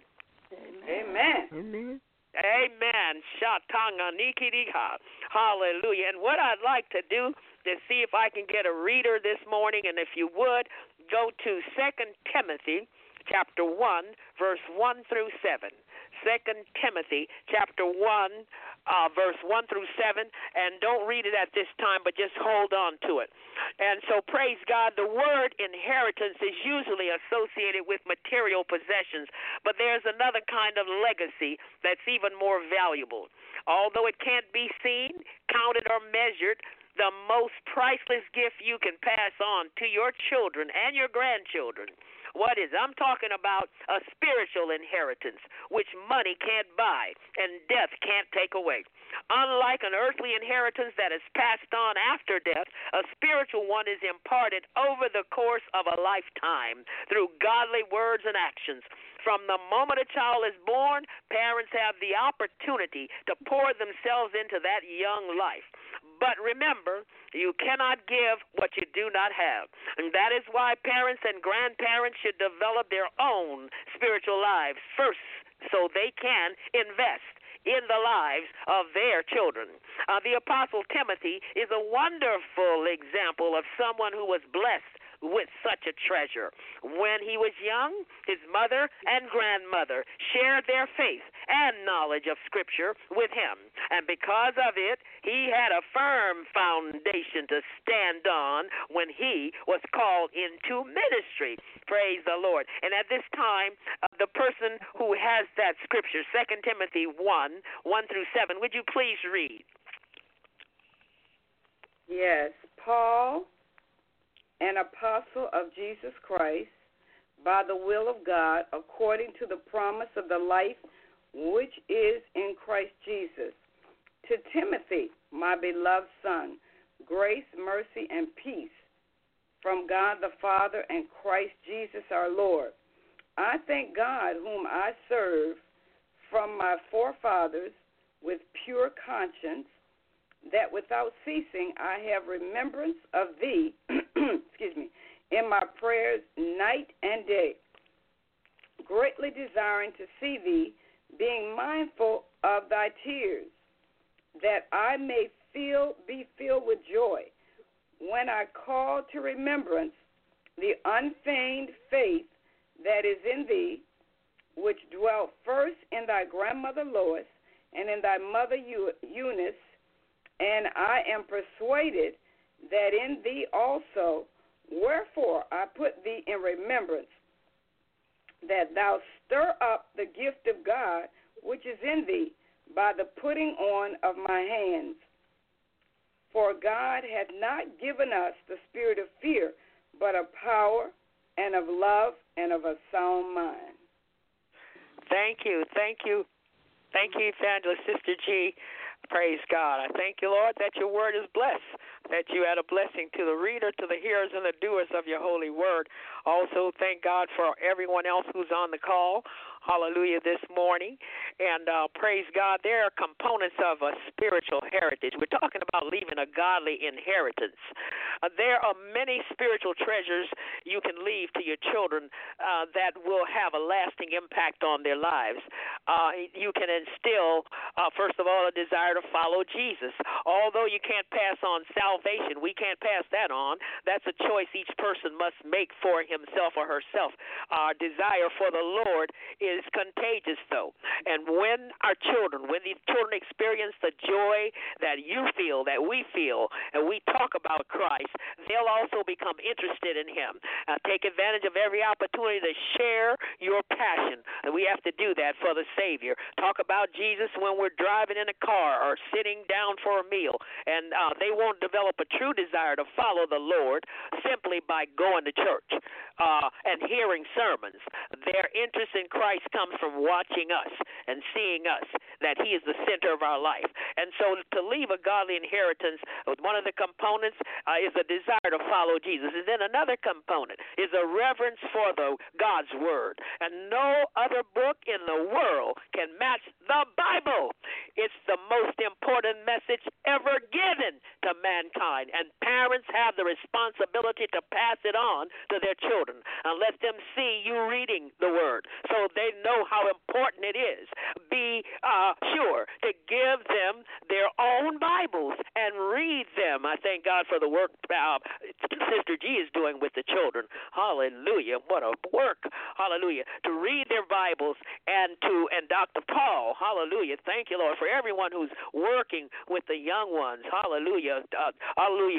Amen. Amen. Amen. Shatanga nikiriha. Hallelujah. And what I'd like to do is see if I can get a reader this morning, and if you would, go to Second Timothy chapter one, verse one through seven. Second Timothy chapter one, uh, verse one through seven, and don't read it at this time, but just hold on to it. And so, praise God, the word inheritance is usually associated with material possessions, but there's another kind of legacy that's even more valuable. Although it can't be seen, counted, or measured, the most priceless gift you can pass on to your children and your grandchildren. What is? I'm talking about a spiritual inheritance, which money can't buy and death can't take away. Unlike an earthly inheritance that is passed on after death, a spiritual one is imparted over the course of a lifetime through godly words and actions. From the moment a child is born, parents have the opportunity to pour themselves into that young life. But remember, you cannot give what you do not have. And that is why parents and grandparents should develop their own spiritual lives first so they can invest in the lives of their children. Uh, the Apostle Timothy is a wonderful example of someone who was blessed with such a treasure. When he was young, his mother and grandmother shared their faith and knowledge of Scripture with him. And because of it, he had a firm foundation to stand on when he was called into ministry. Praise the Lord. And at this time, uh, the person who has that Scripture, Second Timothy one, one through seven, would you please read? Yes. Paul, an apostle of Jesus Christ, by the will of God, according to the promise of the life which is in Christ Jesus. To Timothy, my beloved son, grace, mercy, and peace from God the Father and Christ Jesus our Lord. I thank God, whom I serve from my forefathers with pure conscience, that without ceasing I have remembrance of thee, excuse me, in my prayers night and day, greatly desiring to see thee, being mindful of thy tears, that I may feel be filled with joy when I call to remembrance the unfeigned faith that is in thee, which dwelt first in thy grandmother Lois and in thy mother Eunice, and I am persuaded that in thee also. Wherefore I put thee in remembrance, that thou stir up the gift of God which is in thee by the putting on of my hands. For God hath not given us the spirit of fear, but of power and of love and of a sound mind. Thank you. Thank you. Thank you, Evangelist Sister G. Praise God. I thank you, Lord, that your word is blessed, that you add a blessing to the reader, to the hearers, and the doers of your holy word. Also, thank God for everyone else who's on the call. Hallelujah, this morning. And uh, praise God, there are components of a spiritual heritage. We're talking about leaving a godly inheritance. Uh, there are many spiritual treasures you can leave to your children uh, that will have a lasting impact on their lives. Uh, you can instill, uh, first of all, a desire to follow Jesus. Although you can't pass on salvation, we can't pass that on. That's a choice each person must make for himself or herself. Our desire for the Lord is is contagious, though. And when our children, when these children experience the joy that you feel, that we feel, and we talk about Christ, they'll also become interested in him. Uh, take advantage of every opportunity to share your passion. And we have to do that for the Savior. Talk about Jesus when we're driving in a car or sitting down for a meal. And uh, they won't develop a true desire to follow the Lord simply by going to church uh, and hearing sermons. Their interest in Christ comes from watching us and seeing us, that he is the center of our life. And so to leave a godly inheritance, one of the components uh, is a desire to follow Jesus. And then another component is a reverence for the God's word. And no other book in the world can match the Bible. It's the most important message ever given to mankind. And parents have the responsibility to pass it on to their children and let them see you reading the word so they know how important it is. Be uh, sure to give them their own Bibles and read them. I thank God for the work uh, Sister G is doing with the children. Hallelujah. What a work. Hallelujah. To read their Bibles and to, and Doctor Paul, hallelujah. Thank you, Lord, for everyone who's working with the young ones. Hallelujah. Uh, hallelujah.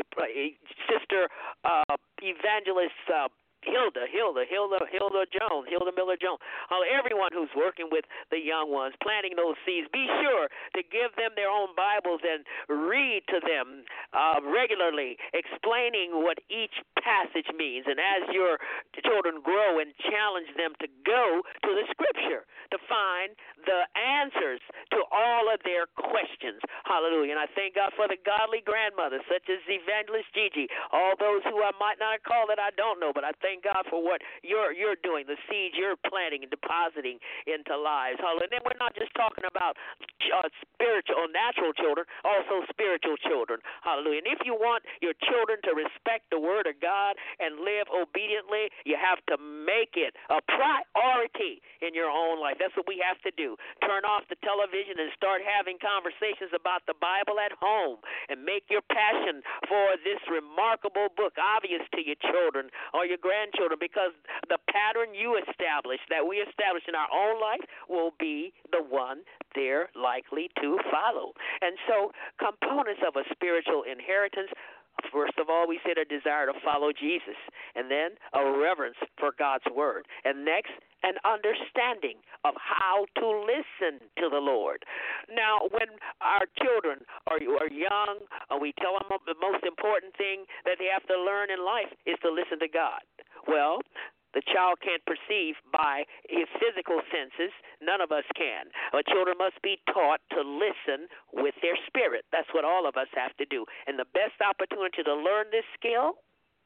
Sister uh, Evangelist uh, Hilda, Hilda, Hilda, Hilda Jones, Hilda Miller Jones, everyone who's working with the young ones, planting those seeds, be sure to give them their own Bibles and read to them uh, regularly, explaining what each passage means. And as your children grow, and challenge them to go to the Scripture to find the answers to all of their questions. Hallelujah. And I thank God for the godly grandmothers, such as Evangelist Gigi, all those who I might not call that I don't know, but I thank God for what you're you're doing, the seeds you're planting and depositing into lives. Hallelujah. And then we're not just talking about uh, spiritual or natural children, also spiritual children. Hallelujah. And if you want your children to respect the word of God and live obediently, you have to make it a priority in your own life. That's what we have to do. Turn off the television and start having conversations about the Bible at home, and make your passion for this remarkable book obvious to your children or your grandchildren, because the pattern you establish, that we establish in our own life, will be the one they're likely to follow. And so components of a spiritual inheritance, first of all, we said a desire to follow Jesus, and then a reverence for God's word, and next, an understanding of how to listen to the Lord. Now, when our children are, are young, uh, we tell them the most important thing that they have to learn in life is to listen to God. Well, the child can't perceive by his physical senses. None of us can. But children must be taught to listen with their spirit. That's what all of us have to do. And the best opportunity to learn this skill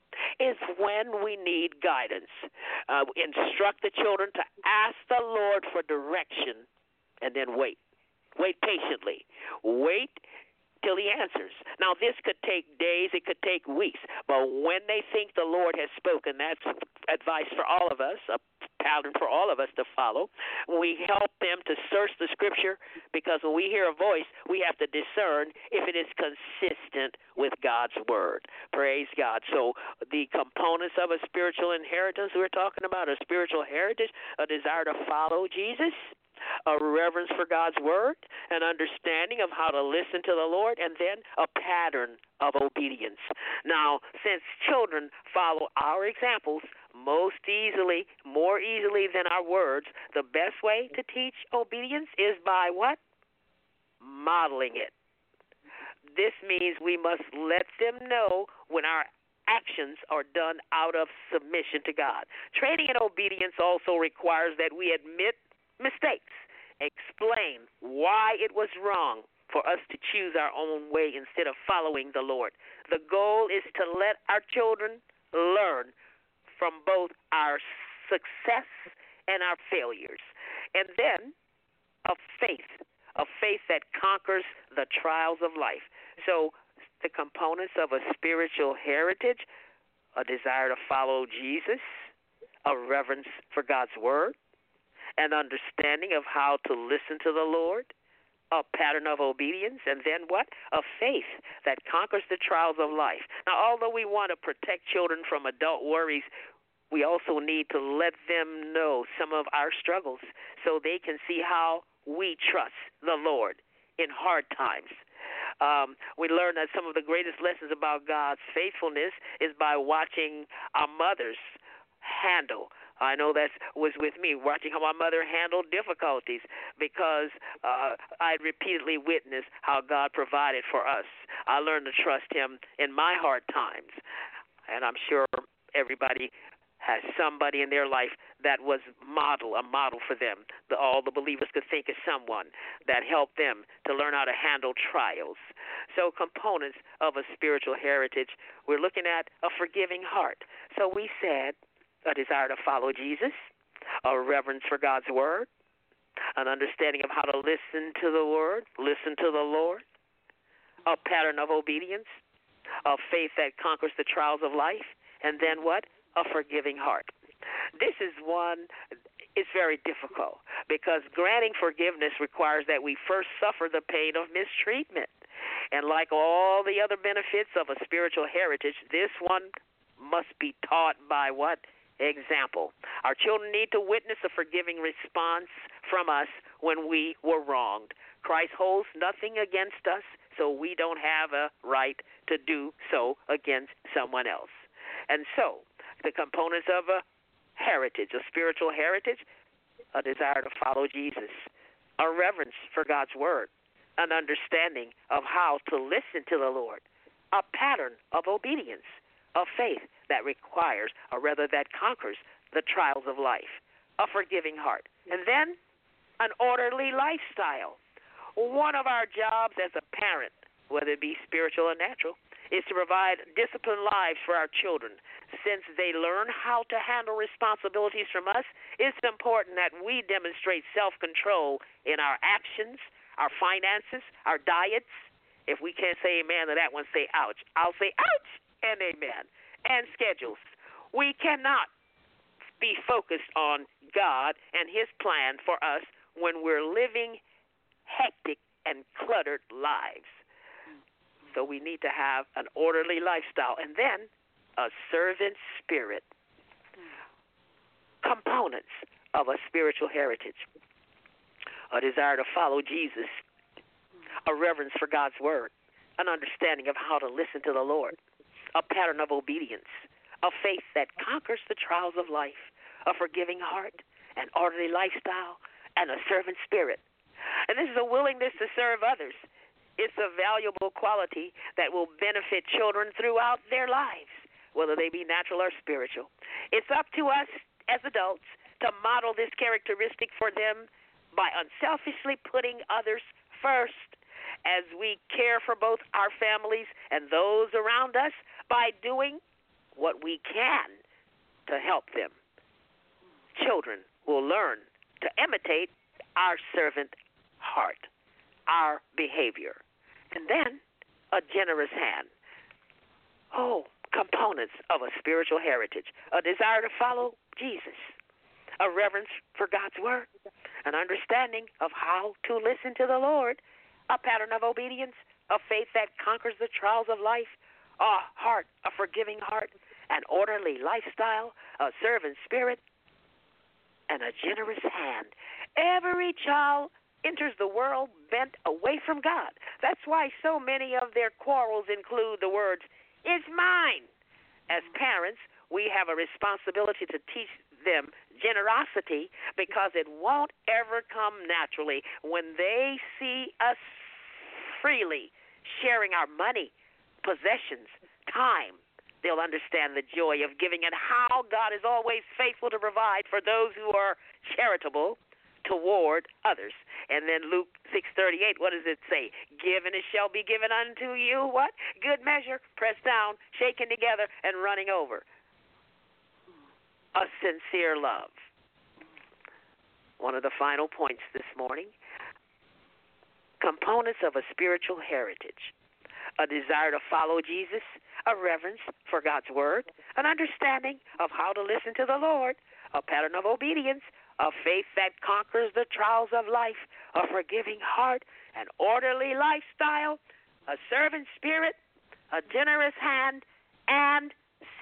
is when we need guidance. Uh, instruct the children to ask the Lord for direction, and then wait. Wait patiently. Wait till he answers. Now, this could take days, it could take weeks, but when they think the Lord has spoken, that's advice for all of us, a pattern for all of us to follow. We help them to search the Scripture, because when we hear a voice, we have to discern if it is consistent with God's word. Praise God. So the components of a spiritual inheritance we're talking about, a spiritual heritage, a desire to follow Jesus, a reverence for God's word, an understanding of how to listen to the Lord, and then a pattern of obedience. Now, since children follow our examples most easily, more easily than our words, the best way to teach obedience is by what? Modeling it. This means we must let them know when our actions are done out of submission to God. Training in obedience also requires that we admit mistakes, explain why it was wrong, for us to choose our own way instead of following the Lord. The goal is to let our children learn from both our success and our failures. And then a faith, a faith that conquers the trials of life. So the components of a spiritual heritage: a desire to follow Jesus, a reverence for God's word, an understanding of how to listen to the Lord, a pattern of obedience, and then what? A faith that conquers the trials of life. Now, although we want to protect children from adult worries, we also need to let them know some of our struggles so they can see how we trust the Lord in hard times. Um, we learn that some of the greatest lessons about God's faithfulness is by watching our mothers handle. I know that was with me, watching how my mother handled difficulties, because uh, I repeatedly witnessed how God provided for us. I learned to trust him in my hard times, and I'm sure everybody has somebody in their life that was model, a model for them. The, all the believers could think of someone that helped them to learn how to handle trials. So components of a spiritual heritage, we're looking at a forgiving heart. So we said a desire to follow Jesus, a reverence for God's word, an understanding of how to listen to the word, listen to the Lord, a pattern of obedience, a faith that conquers the trials of life, and then what? A forgiving heart. This is one, it's very difficult because granting forgiveness requires that we first suffer the pain of mistreatment. And like all the other benefits of a spiritual heritage, this one must be taught by what? Example. Our children need to witness a forgiving response from us when we were wronged. Christ holds nothing against us, so we don't have a right to do so against someone else. And so, the components of a heritage, a spiritual heritage: a desire to follow Jesus, a reverence for God's word, an understanding of how to listen to the Lord, a pattern of obedience, a faith that requires, or rather that conquers, the trials of life, a forgiving heart, and then an orderly lifestyle. One of our jobs as a parent, whether it be spiritual or natural, is to provide disciplined lives for our children. Since they learn how to handle responsibilities from us, it's important that we demonstrate self-control in our actions, our finances, our diets. If we can't say amen to that one, say ouch. I'll say ouch and amen. And schedules. We cannot be focused on God and his plan for us when we're living hectic and cluttered lives. So we need to have an orderly lifestyle. And then a servant spirit. Components of a spiritual heritage: a desire to follow Jesus, a reverence for God's word, an understanding of how to listen to the Lord, a pattern of obedience, a faith that conquers the trials of life, a forgiving heart, an orderly lifestyle, and a servant spirit. And this is a willingness to serve others. It's a valuable quality that will benefit children throughout their lives, whether they be natural or spiritual. It's up to us as adults to model this characteristic for them by unselfishly putting others first, as we care for both our families and those around us by doing what we can to help them. Children will learn to imitate our servant heart, our behavior. And then a generous hand. Oh, components of a spiritual heritage: a desire to follow Jesus, a reverence for God's word, an understanding of how to listen to the Lord, a pattern of obedience, a faith that conquers the trials of life, a heart, a forgiving heart, an orderly lifestyle, a servant spirit, and a generous hand. Every child enters the world bent away from God. That's why so many of their quarrels include the words, "It's mine." As parents, we have a responsibility to teach them generosity, because it won't ever come naturally when they see us freely sharing our money, possessions, time. They'll understand the joy of giving and how God is always faithful to provide for those who are charitable toward others. And then Luke six thirty-eight, what does it say? Given it shall be given unto you, what? Good measure, pressed down, shaken together, and running over. A sincere love. One of the final points this morning. Components of a spiritual heritage. A desire to follow Jesus, a reverence for God's word, an understanding of how to listen to the Lord, a pattern of obedience, a faith that conquers the trials of life, a forgiving heart, an orderly lifestyle, a servant spirit, a generous hand, and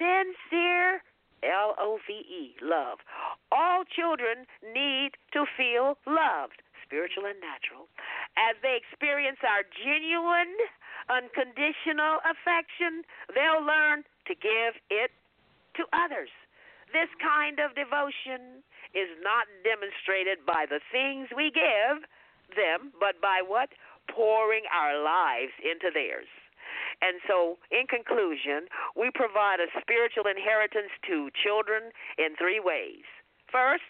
sincere, L O V E, love. All children need to feel loved, spiritual and natural, as they experience our genuine, unconditional affection. They'll learn to give it to others. This kind of devotion is not demonstrated by the things we give them, but by what? Pouring our lives into theirs. And so, in conclusion, we provide a spiritual inheritance to children in three ways. First,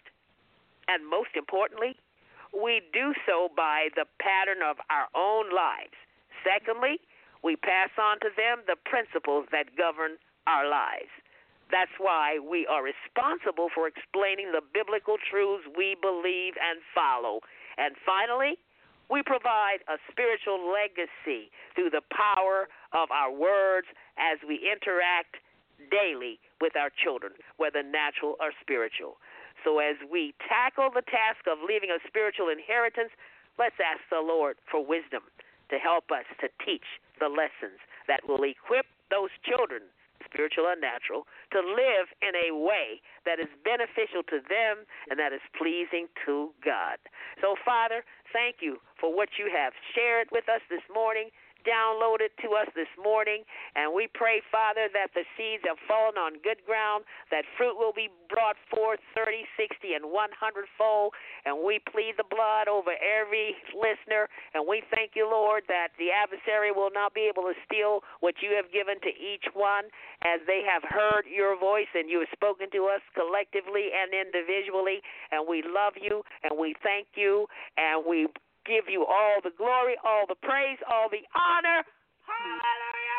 and most importantly, we do so by the pattern of our own lives. Secondly, we pass on to them the principles that govern our lives. That's why we are responsible for explaining the biblical truths we believe and follow. And finally, we provide a spiritual legacy through the power of our words as we interact daily with our children, whether natural or spiritual. So as we tackle the task of leaving a spiritual inheritance, let's ask the Lord for wisdom to help us to teach the lessons that will equip those children, spiritual and natural, to live in a way that is beneficial to them and that is pleasing to God. So, Father, thank you for what you have shared with us this morning, downloaded to us this morning, and we pray, Father, that the seeds have fallen on good ground, that fruit will be brought forth thirty, sixty, and one hundred fold, and we plead the blood over every listener, and we thank you, Lord, that the adversary will not be able to steal what you have given to each one as they have heard your voice and you have spoken to us collectively and individually, and we love you, and we thank you, and we give you all the glory, all the praise, all the honor. Hallelujah!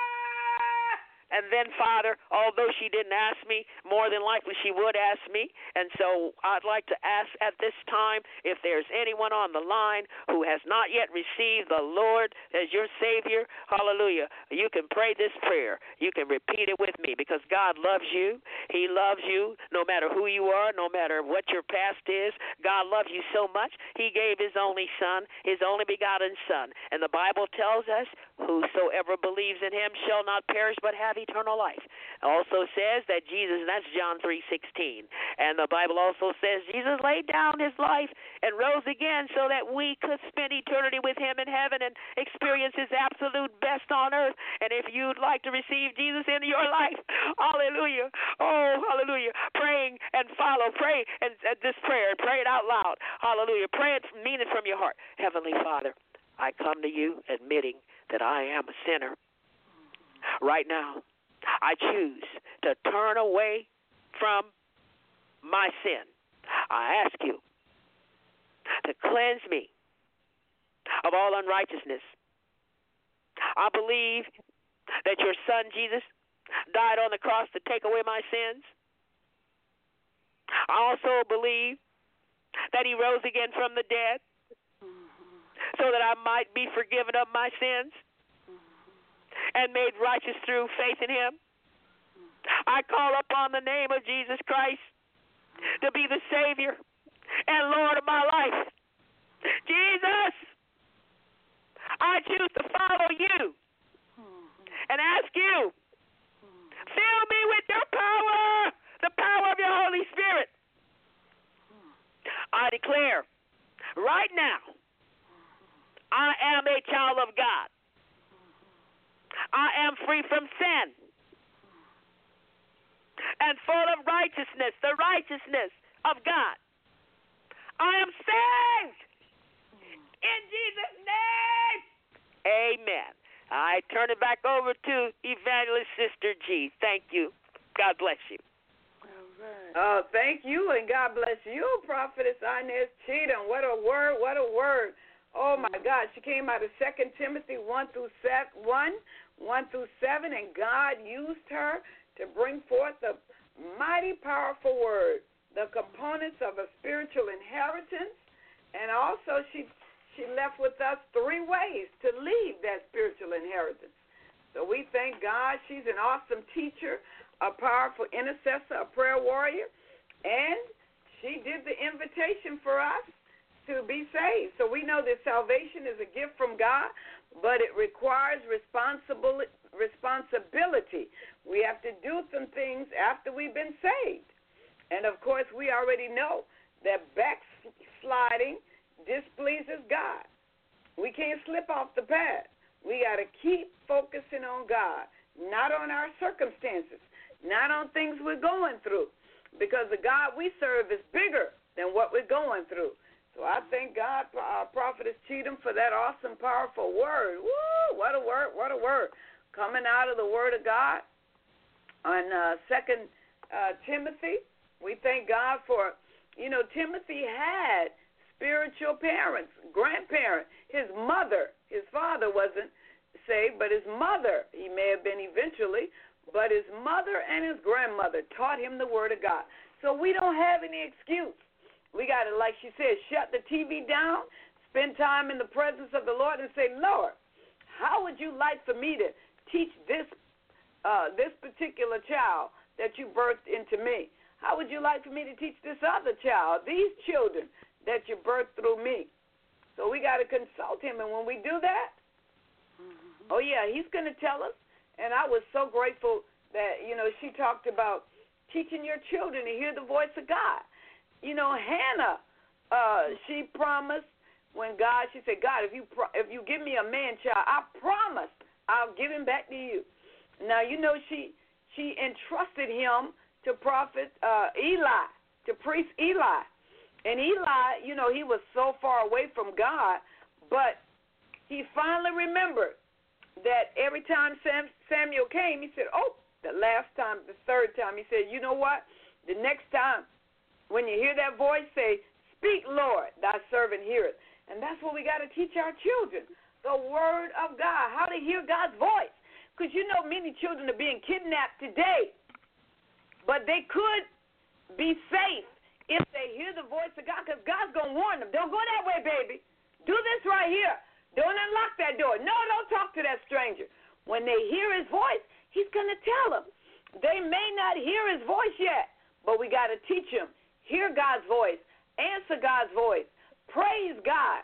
And then, Father, although she didn't ask me, more than likely she would ask me. And so I'd like to ask at this time if there's anyone on the line who has not yet received the Lord as your Savior. Hallelujah. You can pray this prayer. You can repeat it with me because God loves you. He loves you no matter who you are, no matter what your past is. God loves you so much, he gave his only son, his only begotten son. And the Bible tells us, whosoever believes in him shall not perish but have eternal life. It also says that Jesus, and that's John three sixteen, and the Bible also says Jesus laid down his life and rose again so that we could spend eternity with him in heaven and experience his absolute best on earth. And if you'd like to receive Jesus into your life, hallelujah, oh, hallelujah, praying and follow, pray and uh, this prayer, pray it out loud, hallelujah, pray it, mean it from your heart. Heavenly Father, I come to you admitting that I am a sinner. Right now, I choose to turn away from my sin. I ask you to cleanse me of all unrighteousness. I believe that your son, Jesus, died on the cross to take away my sins. I also believe that he rose again from the dead so that I might be forgiven of my sins and made righteous through faith in him. I call upon the name of Jesus Christ to be the Savior and Lord of my life. Jesus, I choose to follow you and ask you, fill me with your power, the power of your Holy Spirit. I declare right now, I am a child of God. I am free from sin and full of righteousness, the righteousness of God. I am saved in Jesus' name. Amen. I turn it back over to Evangelist Sister G. Thank you. God bless you. Oh, thank you, and God bless you, Prophetess Inez Cheatham. What a word, what a word. Oh, my God. She came out of Second Timothy one through seven, one, one through seven, and God used her to bring forth the mighty powerful word, the components of a spiritual inheritance, and also she she left with us three ways to leave that spiritual inheritance. So we thank God. She's an awesome teacher, a powerful intercessor, a prayer warrior, and she did the invitation for us to be saved. So we know that salvation is a gift from God, but it requires responsible responsibility. We have to do some things after we've been saved. And, of course, we already know that backsliding displeases God. We can't slip off the path. We got to keep focusing on God, not on our circumstances, not on things we're going through, because the God we serve is bigger than what we're going through. So I thank God for our prophetess Cheatham for that awesome, powerful word. Woo! What a word, what a word. Coming out of the Word of God on uh, Second uh, Timothy. We thank God for, you know, Timothy had spiritual parents, grandparents. His mother, his father wasn't saved, but his mother, he may have been eventually, but his mother and his grandmother taught him the Word of God. So we don't have any excuse. We got to, like she said, shut the T V down, spend time in the presence of the Lord and say, Lord, how would you like for me to teach this uh, this particular child that you birthed into me? How would you like for me to teach this other child, these children that you birthed through me? So we got to consult him, and when we do that, mm-hmm. oh, yeah, he's going to tell us. And I was so grateful that, you know, she talked about teaching your children to hear the voice of God. You know, Hannah, uh, she promised when God, she said, God, if you pro- if you give me a man child, I promise I'll give him back to you. Now, you know, she she entrusted him to prophet uh, Eli, to priest Eli. And Eli, you know, he was so far away from God, but he finally remembered that every time Sam, Samuel came, he said, oh, the last time, the third time, he said, you know what? The next time, when you hear that voice, say, speak, Lord, thy servant heareth. And that's what we got to teach our children, the Word of God, how to hear God's voice. Because you know many children are being kidnapped today, but they could be safe if they hear the voice of God, because God's going to warn them. Don't go that way, baby. Do this right here. Don't unlock that door. No, don't talk to that stranger. When they hear his voice, he's going to tell them. They may not hear his voice yet, but we got to teach them. Hear God's voice. Answer God's voice. Praise God.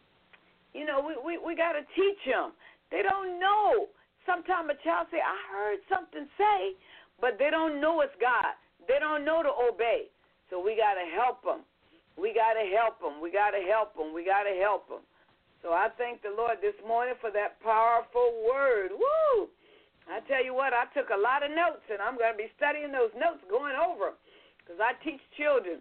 You know, we, we, we got to teach them. They don't know. Sometimes a child say, I heard something say, but they don't know it's God. They don't know to obey. So we got to help them. We got to help them. We got to help them. We got to help them. So I thank the Lord this morning for that powerful word. Woo! I tell you what, I took a lot of notes, and I'm going to be studying those notes, going over them, because I teach children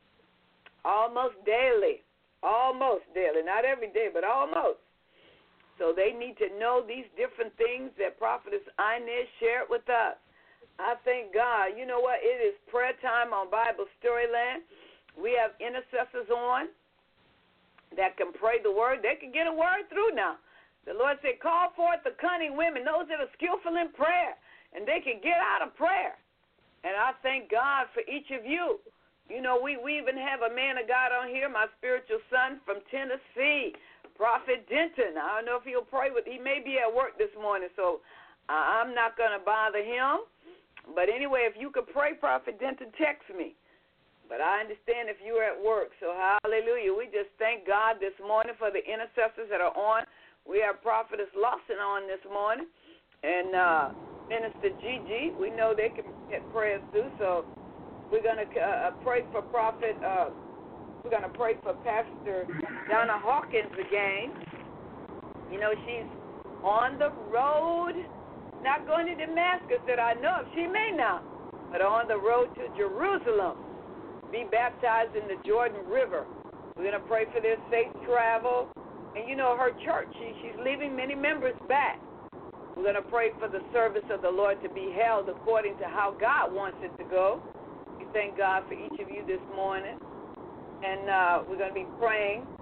almost daily. Almost daily. Not every day, but almost. So they need to know these different things that Prophetess Inez shared with us. I thank God. You know what? It is prayer time on Bible Storyland. We have intercessors on that can pray the word. They can get a word through now. The Lord said, call forth the cunning women, those that are skillful in prayer, and they can get out of prayer. And I thank God for each of you. You know, we, we even have a man of God on here, my spiritual son from Tennessee, Prophet Denton. I don't know if he'll pray with, he may be at work this morning, so I'm not going to bother him. But anyway, if you could pray, Prophet Denton, text me. But I understand if you're at work. So hallelujah. We just thank God this morning for the intercessors that are on. We have Prophetess Lawson on this morning. And uh, Minister Gigi, we know they can get prayers too. So we're going to uh, pray for Prophet, uh, we're going to pray for Pastor Donna Hawkins again. You know, she's on the road. Not going to Damascus that I know of. She may not. But on the road to Jerusalem, be baptized in the Jordan River. We're going to pray for their safe travel. And, you know, her church, she, she's leaving many members back. We're going to pray for the service of the Lord to be held according to how God wants it to go. We thank God for each of you this morning. And uh, we're going to be praying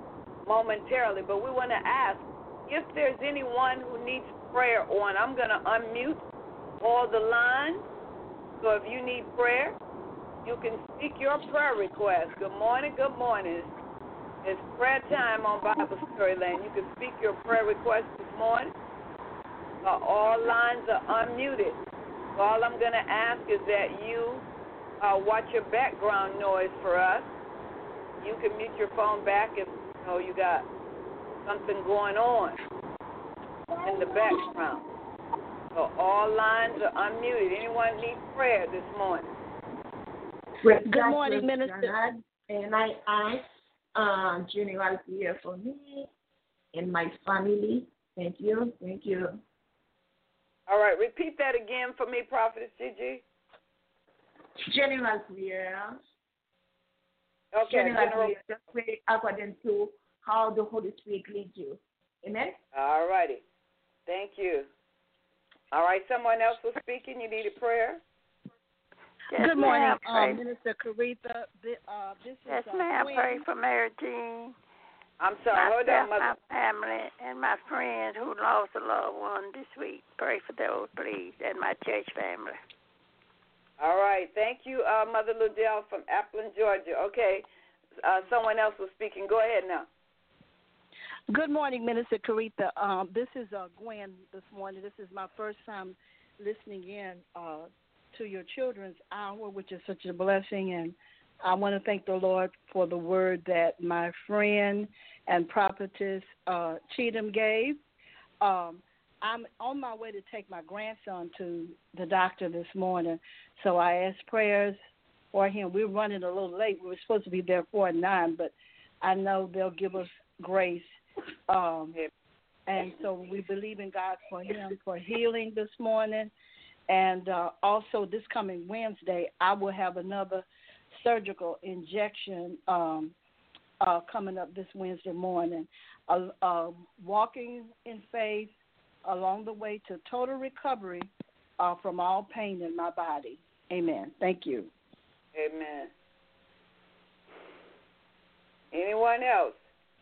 momentarily, but we want to ask if there's anyone who needs prayer on. I'm going to unmute all the lines. So if you need prayer, you can speak your prayer request. Good morning, good morning. It's prayer time on Bible Storyland. You can speak your prayer request this morning. Uh, all lines are unmuted. So all I'm going to ask is that you uh, watch your background noise for us. You can mute your phone back if you know you got something going on in the background. So all lines are unmuted. Anyone need prayer this morning? Good morning, Minister. And I ask uh, general prayer for me and my family. Thank you. Thank you. All right. Repeat that again for me, Prophetess Gigi. General prayer. Okay. General, general prayer. Just pray according to how the Holy Spirit leads you. Amen? All righty. Thank you. All right. Someone else was speaking. You need a prayer? Yes, Good morning, um, Minister Caretha. Uh, this yes, is, uh, ma'am. Queen. Pray for Mary Jean. I'm sorry. Myself, Hold on, Mother. my family, and my friends who lost a loved one this week. Pray for those, please, and my church family. All right. Thank you, uh, Mother Ludell from Appleton, Georgia. Okay. Uh, someone else was speaking. Go ahead now. Good morning, Minister Caretha. Um, this is uh, Gwen this morning. This is my first time listening in uh, to your children's hour, which is such a blessing. And I want to thank the Lord for the word that my friend and prophetess uh, Cheatham gave. Um, I'm on my way to take my grandson to the doctor this morning, so I asked prayers for him. We're running a little late. We were supposed to be there four and nine, but I know they'll give us grace. Um, and so we believe in God for him for healing this morning. And uh, also this coming Wednesday, I will have another surgical injection um, uh, coming up this Wednesday morning. Uh, uh, walking in faith along the way to total recovery uh, from all pain in my body. Amen. Thank you. Amen. Anyone else?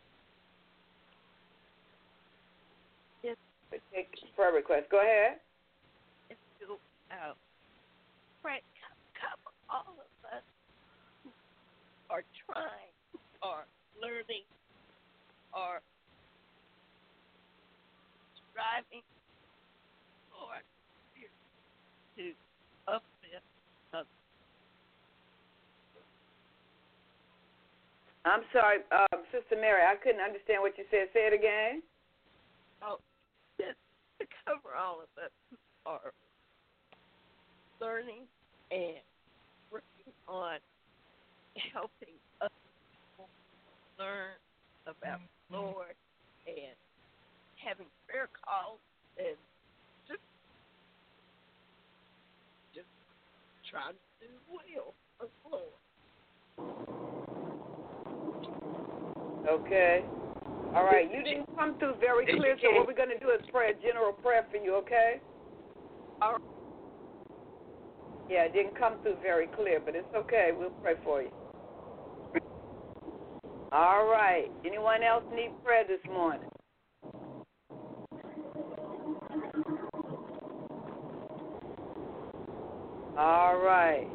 Yes. Take prayer request. Go ahead. If you uh, pray, cover all of us who are trying or learning or striving or to uplift others. I'm sorry, uh, Sister Mary, I couldn't understand what you said. Say it again. Oh, just to cover all of us who are learning and working on helping us learn about the Lord and having prayer calls and just just trying to do well of the Lord. Okay. All right. You didn't come through very clear, so what we're going to do is pray a general prayer for you, okay? All right. Yeah, it didn't come through very clear, but it's okay. We'll pray for you. All right. Anyone else need prayer this morning? All right.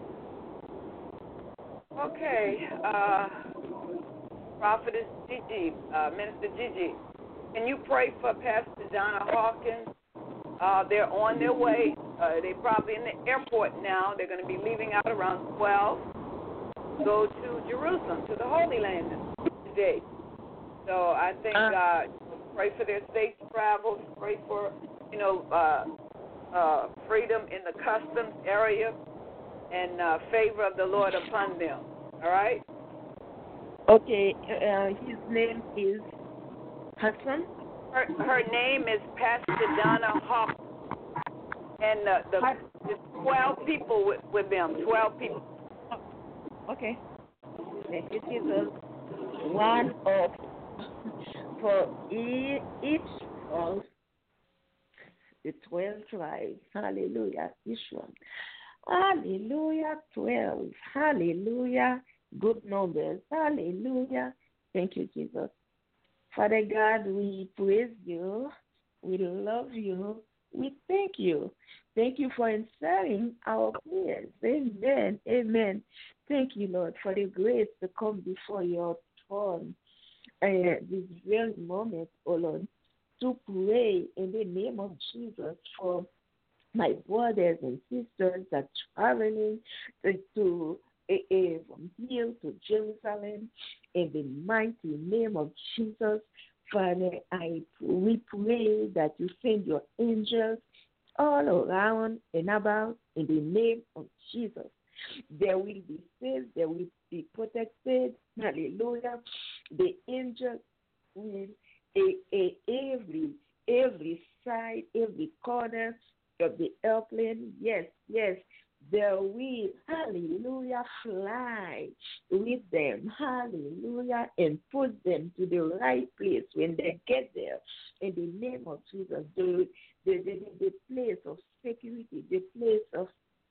Okay. Uh, Prophetess Gigi, uh, Minister Gigi, can you pray for Pastor Donna Hawkins? Uh, they're on their way. Uh, they're probably in the airport now. They're going to be leaving out around twelve to go to Jerusalem, to the Holy Land today. So I think God, uh, pray for their safe travels. Pray for, you know, uh, uh, freedom in the customs area and uh, favor of the Lord upon them. All right? Okay, uh, his name is Hudson. Her, her name is Pastor Donna Hawkins. And uh, the, there's twelve people with, with them, twelve people. Okay. Thank you, Jesus. One of, for each of the twelve tribes. Hallelujah. Each one. Hallelujah. Twelve. Hallelujah. Good numbers. Hallelujah. Thank you, Jesus. Father God, we praise you. We love you. We thank you. Thank you for answering our prayers. Amen. Amen. Thank you, Lord, for the grace to come before your throne uh, this very moment, oh Lord, to pray in the name of Jesus for my brothers and sisters that are traveling to, to uh, uh, from here to Jerusalem in the mighty name of Jesus. Father, I we pray that you send your angels all around and about in the name of Jesus. They will be saved, they will be protected. Hallelujah. The angels will a, a, every every side, every corner of the airplane. Yes, yes. They will, hallelujah, fly with them, hallelujah, and put them to the right place when they get there. In the name of Jesus, the, the, the, the place of security, the place of,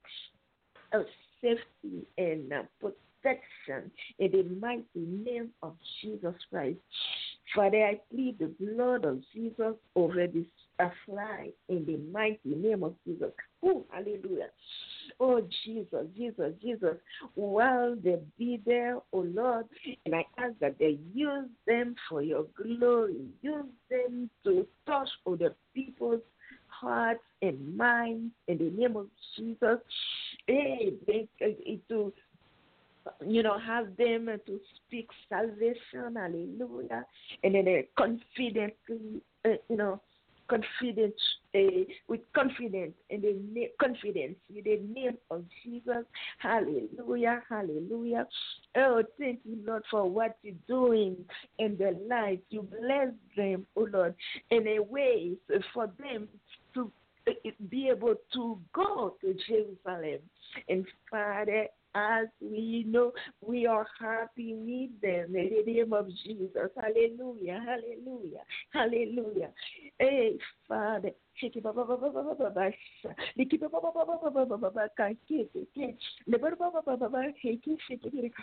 of safety and uh, protection, in the mighty name of Jesus Christ. Father, I plead the blood of Jesus over this uh, fly in the mighty name of Jesus. Oh, hallelujah. Oh, Jesus, Jesus, Jesus, while they be there, oh Lord, and I ask that they use them for your glory. Use them to touch other people's hearts and minds in the name of Jesus. Hey, they, uh, to you know, have them to speak salvation, hallelujah, and then they confidently, uh, you know, confident, uh, with confidence, in the na- confidence, in the name of Jesus, hallelujah, hallelujah. Oh, thank you, Lord, for what you're doing in their lives. You bless them, oh Lord, in a way for them to be able to go to Jerusalem. And Father, as we know, we are happy with them in the name of Jesus. Hallelujah, hallelujah, hallelujah. Hey, Father, shake it, baba, baba, baba, baba, shake it, baba, baba, baba, baba, baba, can't get it, can't. The baba, baba, baba, baba, shake it, shake it, shake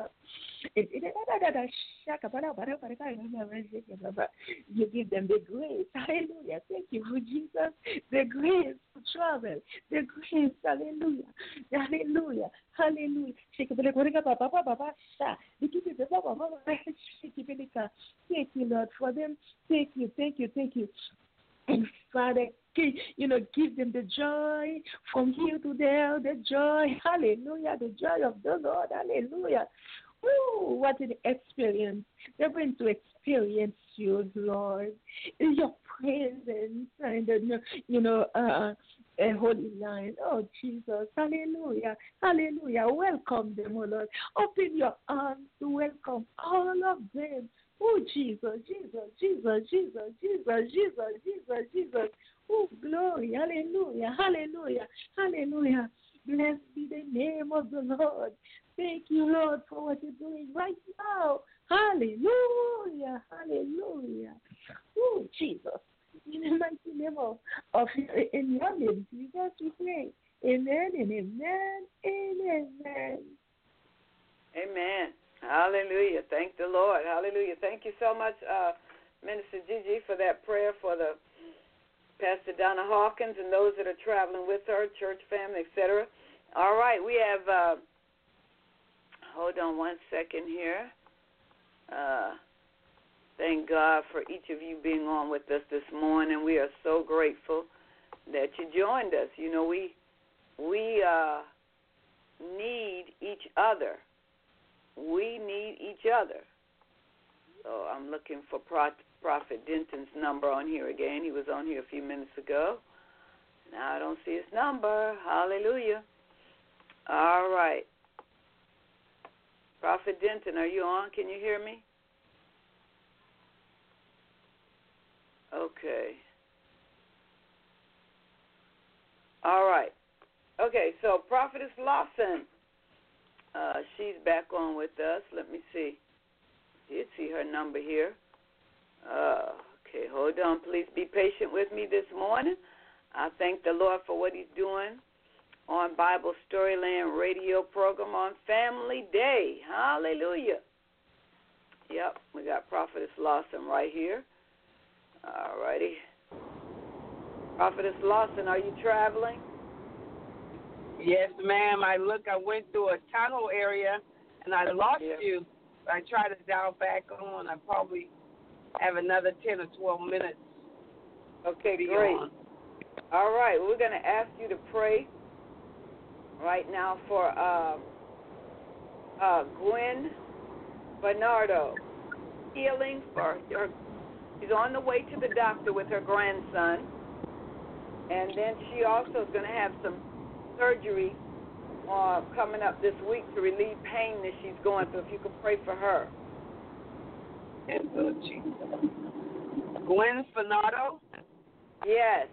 it. You give them the grace. Hallelujah. Thank you for Jesus. The grace to travel. The grace. Hallelujah. Hallelujah. Hallelujah. Thank you, Lord, for them. Thank you, thank you, thank you. And Father, you know, give them the joy from here to there, the joy. Hallelujah. The joy of the Lord. Hallelujah. Woo, what an experience. They're going to experience you, Lord, in your presence and, uh, you know, uh, a holy line. Oh, Jesus. Hallelujah. Hallelujah. Welcome them, oh Lord. Open your arms to welcome all of them. Oh, Jesus, Jesus, Jesus, Jesus, Jesus, Jesus, Jesus, Jesus. Oh, glory. Hallelujah. Hallelujah. Hallelujah. Blessed be the name of the Lord. Thank you, Lord, for what you're doing right now. Hallelujah. Hallelujah. Oh, Jesus. In the mighty name of, of in your name, Jesus, we pray. Amen and amen and amen. Amen. Hallelujah. Thank the Lord. Hallelujah. Thank you so much, uh, Minister Gigi, for that prayer for the Pastor Donna Hawkins and those that are traveling with her, church family, et cetera. All right, we have, uh, hold on one second here. Uh, thank God for each of you being on with us this morning. We are so grateful that you joined us. You know, we we uh, need each other. We need each other. So I'm looking for Prophet Denton's number on here again. He was on here a few minutes ago. Now I don't see his number. Hallelujah. All right. Prophet Denton, are you on? Can you hear me? Okay. All right. Okay, so Prophetess Lawson, uh, she's back on with us. Let me see. Did see her number here. Uh, okay, hold on. Please be patient with me this morning. I thank the Lord for what he's doing on Bible Storyland radio program on Family Day. Hallelujah. Yep, we got Prophetess Lawson right here. All righty. Prophetess Lawson, are you traveling? Yes, ma'am. I look, I went through a tunnel area, and I lost Yeah. you. I tried to dial back on. I probably have another ten or twelve minutes. Okay, to be great. on. All right, we're going to ask you to pray right now for uh, uh, Gwen Bernardo, healing for her. She's on the way to the doctor with her grandson, and then she also is going to have some surgery uh, coming up this week to relieve pain that she's going through. If you could pray for her. Yes, Lord Jesus. Gwen Bernardo. Yes.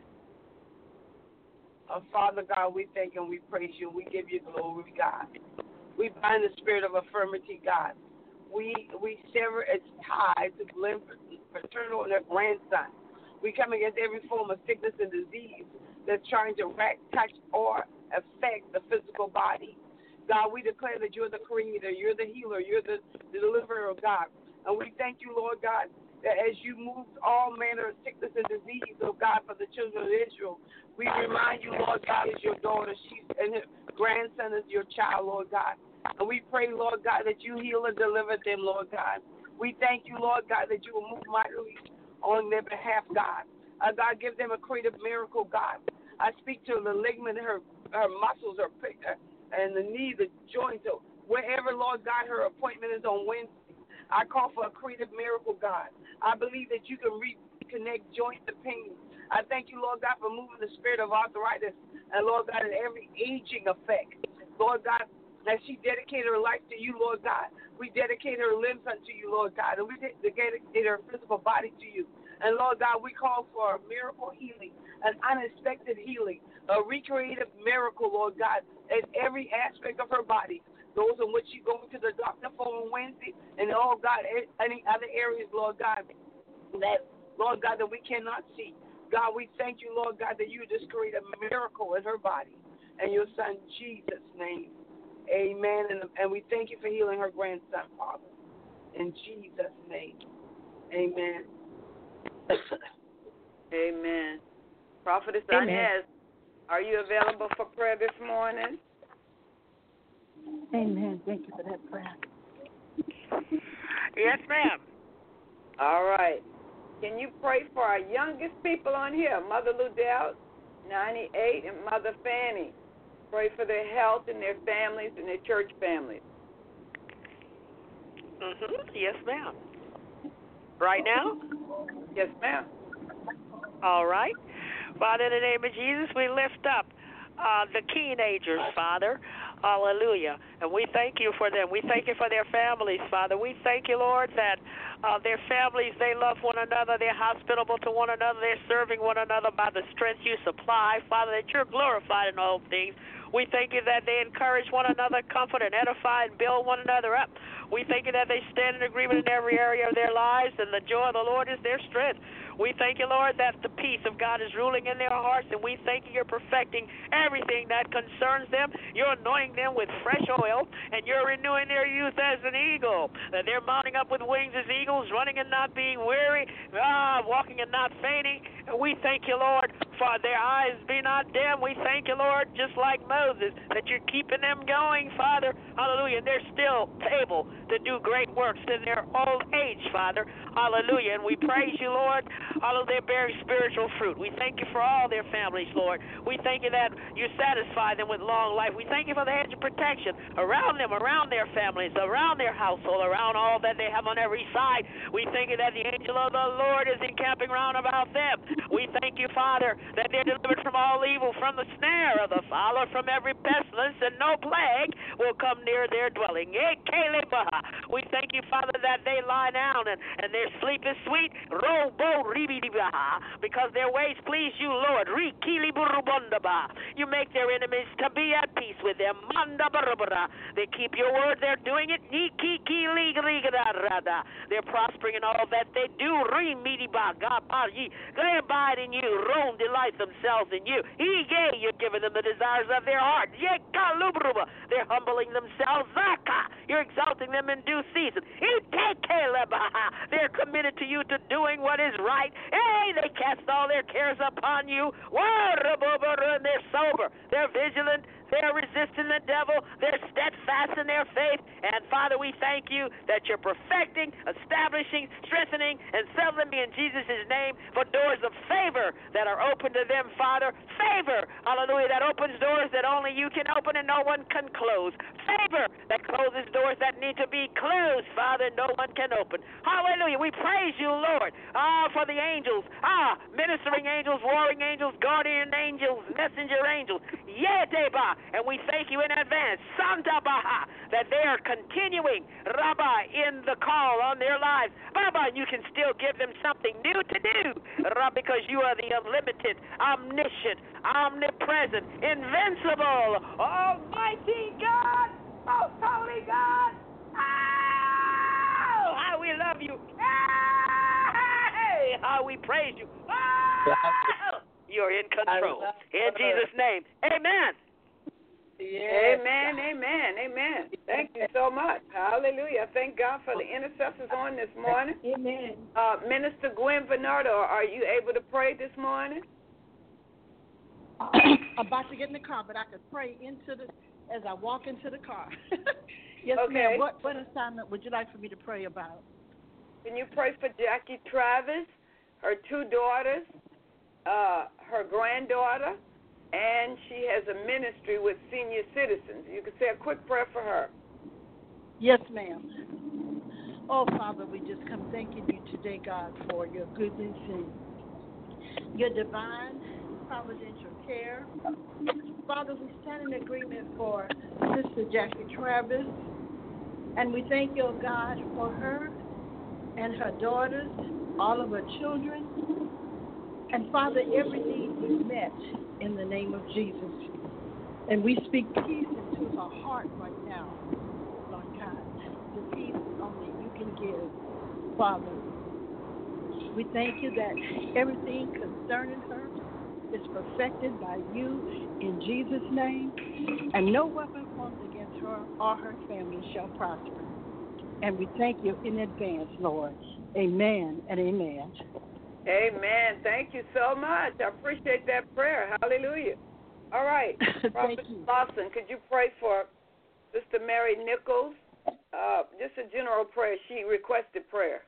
Oh, Father God, we thank and we praise you. We give you glory, God. We bind the spirit of infirmity, God. We we sever its tie to Glenn Paternal and her grandson. We come against every form of sickness and disease that's trying to rack, touch, or affect the physical body. God, we declare that you're the creator, you're the healer, you're the, the deliverer, God. And we thank you, Lord God, that as you moved all manner of sickness and disease, oh God, for the children of Israel, we remind you, Lord God, is your daughter, she's, and her grandson is your child, Lord God. And we pray, Lord God, that you heal and deliver them, Lord God. We thank you, Lord God, that you will move mightily on their behalf, God. Uh, God, give them a creative miracle, God. I speak to the ligament, her her muscles, her and the knee, the joints, wherever, Lord God, her appointment is on Wednesday. I call for a creative miracle, God. I believe that you can reconnect joint to pain. I thank you, Lord God, for moving the spirit of arthritis and, Lord God, in every aging effect. Lord God, as she dedicated her life to you, Lord God, we dedicate her limbs unto you, Lord God, and we dedicate her physical body to you. And, Lord God, we call for a miracle healing, an unexpected healing, a recreative miracle, Lord God, in every aspect of her body. Those in which you go to the doctor for on Wednesday, and, oh, God, any other areas, Lord God, that, Lord God, that we cannot see. God, we thank you, Lord God, that you just create a miracle in her body. In your son, Jesus' name, amen. And, and we thank you for healing her grandson, Father. In Jesus' name, amen. Amen. Prophetess Amen. Inez, are you available for prayer this morning? Amen. Thank you for that prayer. Yes, ma'am. All right. Can you pray for our youngest people on here? Mother Ludell, ninety-eight, and Mother Fanny. Pray for their health and their families and their church families. Mm-hmm. Yes, ma'am. Right now? Yes, ma'am. All right. Father, in the name of Jesus, we lift up uh, the teenagers, Father. Hallelujah. And we thank you for them. We thank you for their families, Father. We thank you, Lord, that uh, their families, they love one another. They're hospitable to one another. They're serving one another by the strength you supply, Father, that you're glorified in all things. We thank you that they encourage one another, comfort and edify and build one another up. We thank you that they stand in agreement in every area of their lives, and the joy of the Lord is their strength. We thank you, Lord, that the peace of God is ruling in their hearts, and we thank you you're perfecting everything that concerns them. You're anointing them with fresh oil, and you're renewing their youth as an eagle. That they're mounting up with wings as eagles, running and not being weary, ah, walking and not fainting. And we thank you, Lord, for their eyes be not dim. We thank you, Lord, just like Moses, that you're keeping them going, Father. Hallelujah. And they're still able to do great works in their old age, Father. Hallelujah. And we praise you, Lord. Hallelujah. They're bearing spiritual fruit. We thank you for all their families, Lord. We thank you that you satisfy them with long life. We thank you for the hedge of protection around them, around their families, around their household, around all that they have on every side. We thank you that the angel of the Lord is encamping round about them. We thank you, Father, that they're delivered from all evil, from the snare of the fowler, from every pestilence, and no plague will come near their dwelling. We thank you, Father, that they lie down and, and their sleep is sweet, because their ways please you, Lord. You make their enemies to be at peace with them. They keep your word, they're doing it. They're prospering in all that they do. They abide in you. Rome delight themselves in you. You're giving them the desires of their heart. They're humbling themselves. You're exalting them come in due season. They're committed to you to doing what is right. Hey, they cast all their cares upon you. And they're sober. They're vigilant. They're resisting the devil. They're steadfast in their faith. And, Father, we thank you that you're perfecting, establishing, strengthening, and settling me in Jesus' name for doors of favor that are open to them, Father. Favor, hallelujah, that opens doors that only you can open and no one can close. Favor that closes doors that need to be closed, Father, no one can open. Hallelujah. We praise you, Lord, ah, for the angels, ah, ministering angels, warring angels, guardian angels, messenger angels. Yeteba. And we thank you in advance, Santa Baha, that they are continuing, Rabbi, in the call on their lives. Baba, you can still give them something new to do, Rabbi, because you are the unlimited, omniscient, omnipresent, invincible, almighty God, most holy God. Oh, how we love you. Hey, how we praise you. Oh, you're in control. In Jesus' name, amen. Yes. Amen, amen, amen. Thank you so much. Hallelujah. Thank God for the intercessors on this morning. Amen. Uh, Minister Gwen Bernardo, are you able to pray this morning? About to get in the car, but I could pray into the as I walk into the car. Yes, okay. ma'am. What, what assignment would you like for me to pray about? Can you pray for Jackie Travis, her two daughters, uh, her granddaughter, and she has a ministry with senior citizens? You can say a quick prayer for her. Yes, ma'am. Oh, Father, we just come thanking you today, God, for your goodness and your divine providential care. Father, we stand in agreement for Sister Jackie Travis, and we thank you, oh God, for her and her daughters, all of her children. And Father, every need is met in the name of Jesus. And we speak peace into her heart right now, Lord God. The peace only you can give, Father. We thank you that everything concerning her is perfected by you in Jesus' name. And no weapon formed against her or her family shall prosper. And we thank you in advance, Lord. Amen and amen. Amen. Thank you so much. I appreciate that prayer. Hallelujah. All right. Prophet Lawson, could you pray for Sister Mary Nichols? Uh, just a general prayer. She requested prayer.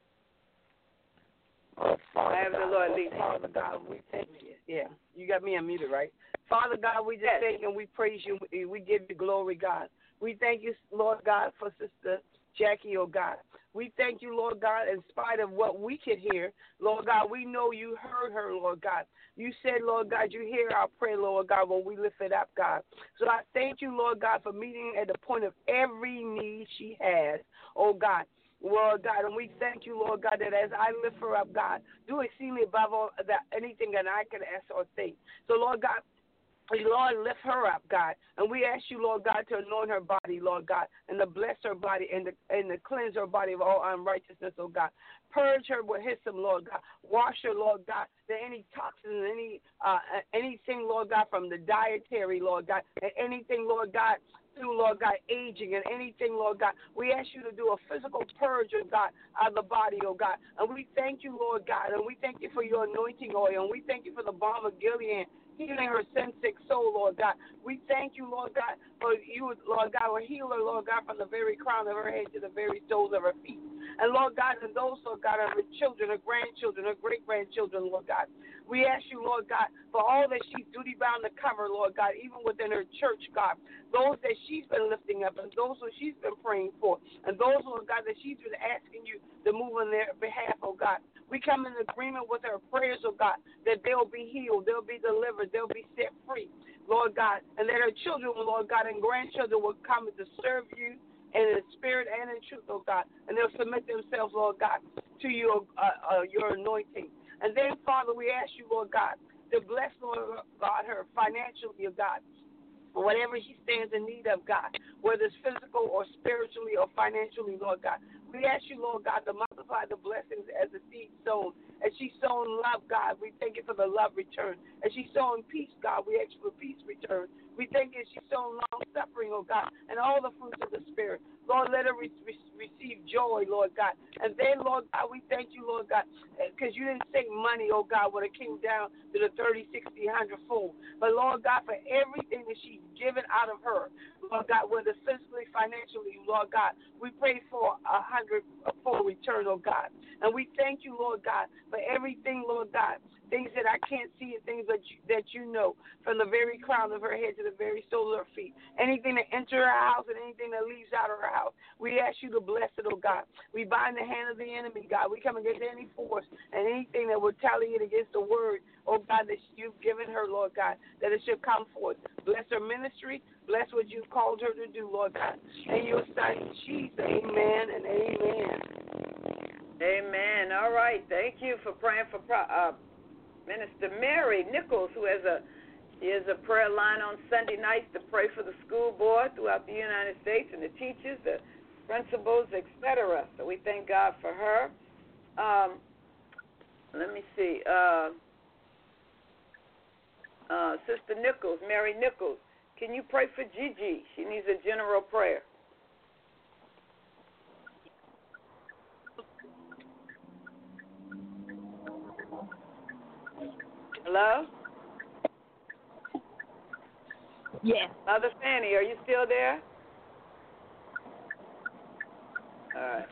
Oh, Father I have God, the Lord oh, lead me. Father God, we thank you. Yeah, you got me unmuted, right? Father God, we just yes. thank you and we praise you. We give you glory, God. We thank you, Lord God, for Sister Jackie, oh God. We thank you, Lord God, in spite of what we could hear, Lord God, we know you heard her, Lord God. You said, Lord God, you hear our prayer, Lord God, when we lift it up, God. So I thank you, Lord God, for meeting at the point of every need she has, oh God. Lord God, and we thank you, Lord God, that as I lift her up, God, do exceedingly above all that anything that I can ask or think. So, Lord God, Lord, lift her up, God. And we ask you, Lord God, to anoint her body, Lord God, and to bless her body and to, and to cleanse her body of all unrighteousness, oh God. Purge her with hyssop, Lord God. Wash her, Lord God, that any toxins, any uh, anything, Lord God, from the dietary, Lord God, and anything, Lord God, through, Lord God, aging and anything, Lord God. We ask you to do a physical purge, oh God, of the body, oh God. And we thank you, Lord God, and we thank you for your anointing oil, and we thank you for the balm of Gilead, healing her sin-sick soul, Lord God. We thank you, Lord God, for you, Lord God, will heal her, Lord God, from the very crown of her head to the very soles of her feet. And, Lord God, and those, Lord God, are her children, her grandchildren, her great-grandchildren, Lord God. We ask you, Lord God, for all that she's duty-bound to cover, Lord God, even within her church, God, those that she's been lifting up and those who she's been praying for, and those, Lord God, that she's been asking you to move on their behalf, oh God. We come in agreement with her prayers, oh God, that they'll be healed, they'll be delivered, they'll be set free, Lord God, and that her children, Lord God, and grandchildren will come to serve you in spirit and in truth, oh God, and they'll submit themselves, Lord God, to your uh, uh, your anointing. And then, Father, we ask you, Lord God, to bless, Lord God, her financially, oh God, whatever she stands in need of, God. whether it's physical or spiritually or financially, Lord God. We ask you, Lord God, to multiply the blessings as the seed sown. As she's sown love, God, we thank you for the love return. As she's sown peace, God, we ask you for peace return. We thank you as she's sown long suffering, oh God, and all the fruits of the Spirit. Lord, let her re- re- receive joy, Lord God. And then, Lord God, we thank you, Lord God, because you didn't say money, oh God, when it came down to the thirty, sixty, one hundred fold. But, Lord God, for everything that she's given out of her, Lord God, whether physically, financially, Lord God, we pray for a hundred-fold return, oh God. And we thank you, Lord God, for everything, Lord God, things that I can't see and things that you, that you know, from the very crown of her head to the very sole of her feet. Anything that enters her house and anything that leaves out of her house, we ask you to bless it, oh God. We bind the hand of the enemy, God. We come against any force and anything that would retaliate against the word, oh God, that you've given her, Lord God, that it should come forth. Bless her ministry. Bless what you've called her to do, Lord God. And your son, Jesus, amen and amen. Amen. All right. Thank you for praying for uh, Minister Mary Nichols, who has a she has a prayer line on Sunday nights to pray for the school board throughout the United States and the teachers, the principals, et cetera. So we thank God for her. Um, let me see. Uh, uh, Sister Nichols, Mary Nichols, can you pray for Gigi? She needs a general prayer. Hello? Yes. Mother Fanny, are you still there? All right.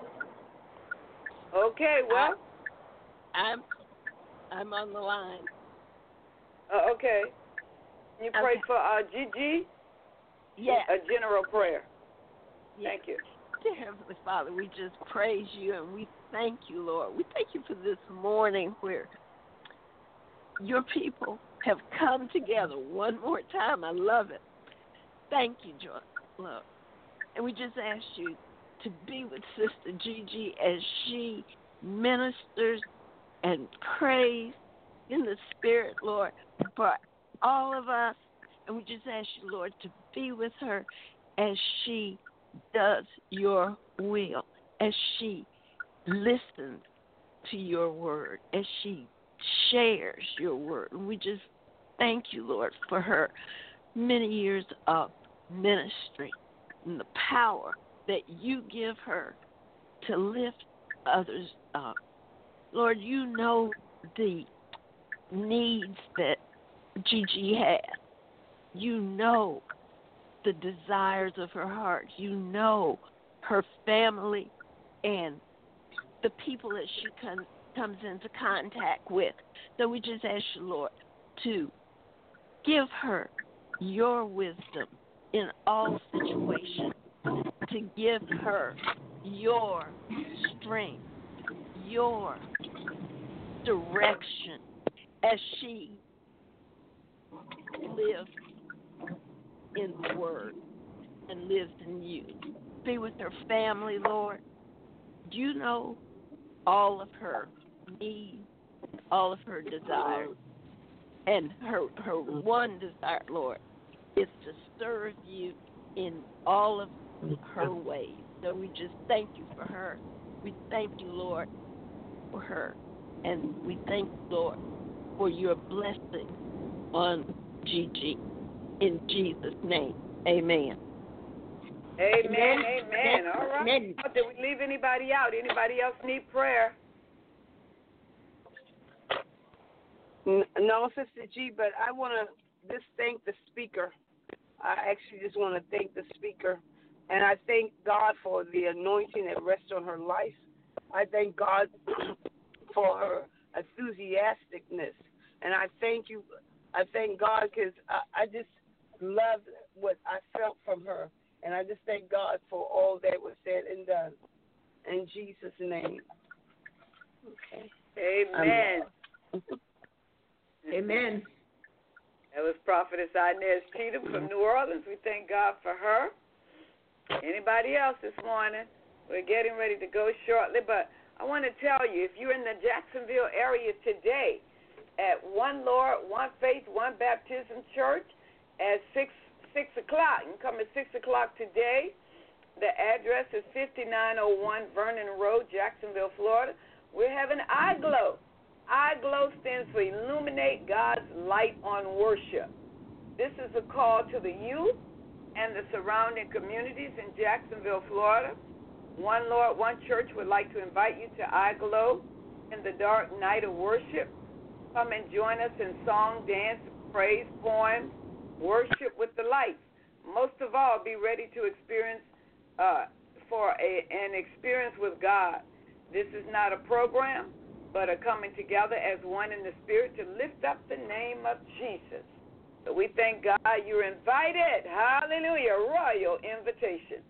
Okay, well. I, I'm I'm on the line. Uh, okay. Can you pray Okay. for uh, Gigi? Yes. A general prayer. Yes. Thank you. Dear Heavenly Father, we just praise you and we thank you, Lord. We thank you for this morning where your people have come together one more time. I love it. Thank you, Joy, Lord. And we just ask you to be with Sister Gigi as she ministers and prays in the Spirit, Lord, for all of us. And we just ask you, Lord, to be with her as she does your will, as she listens to your word, as she shares your word. And we just thank you, Lord, for her many years of ministry and the power that you give her to lift others up. Lord, you know the needs that Gigi has. You know the desires of her heart. You know her family and the people that she con- comes into contact with. So we just ask you, Lord, to give her your wisdom in all situations, to give her your strength, your direction as she lives in the Word and lives in you. Be with her family, Lord. You know all of her needs, all of her desires. And her her one desire, Lord, is to serve you in all of her ways. So we just thank you for her. We thank you, Lord, for her. And we thank you, Lord, for your blessing on Gigi. In Jesus' name, amen. Amen, amen. All right. Amen. Did we leave anybody out? Anybody else need prayer? No, Sister G, but I want to just thank the speaker. I actually just want to thank the speaker. And I thank God for the anointing that rests on her life. I thank God for her enthusiasticness. And I thank you. I thank God because I, I just loved what I felt from her. And I just thank God for all that was said and done. In Jesus' name. Okay. Amen. Amen. That was Prophetess Inez Cheatham from New Orleans. We thank God for her. Anybody else this morning? We're getting ready to go shortly, but I want to tell you, if you're in the Jacksonville area today at One Lord, One Faith, One Baptism Church at six six o'clock. You can come at six o'clock today. The address is fifty-nine oh one Vernon Road, Jacksonville, Florida. We're having iGlow. iGlow stands for Illuminate God's Light on Worship. This is a call to the youth and the surrounding communities in Jacksonville, Florida. One Lord, One Church would like to invite you to iGlow in the dark night of worship. Come and join us in song, dance, praise, poems, worship with the lights. Most of all, be ready to experience uh, for a, an experience with God. This is not a program, but a coming together as one in the Spirit to lift up the name of Jesus. So we thank God you're invited. Hallelujah. Royal invitation.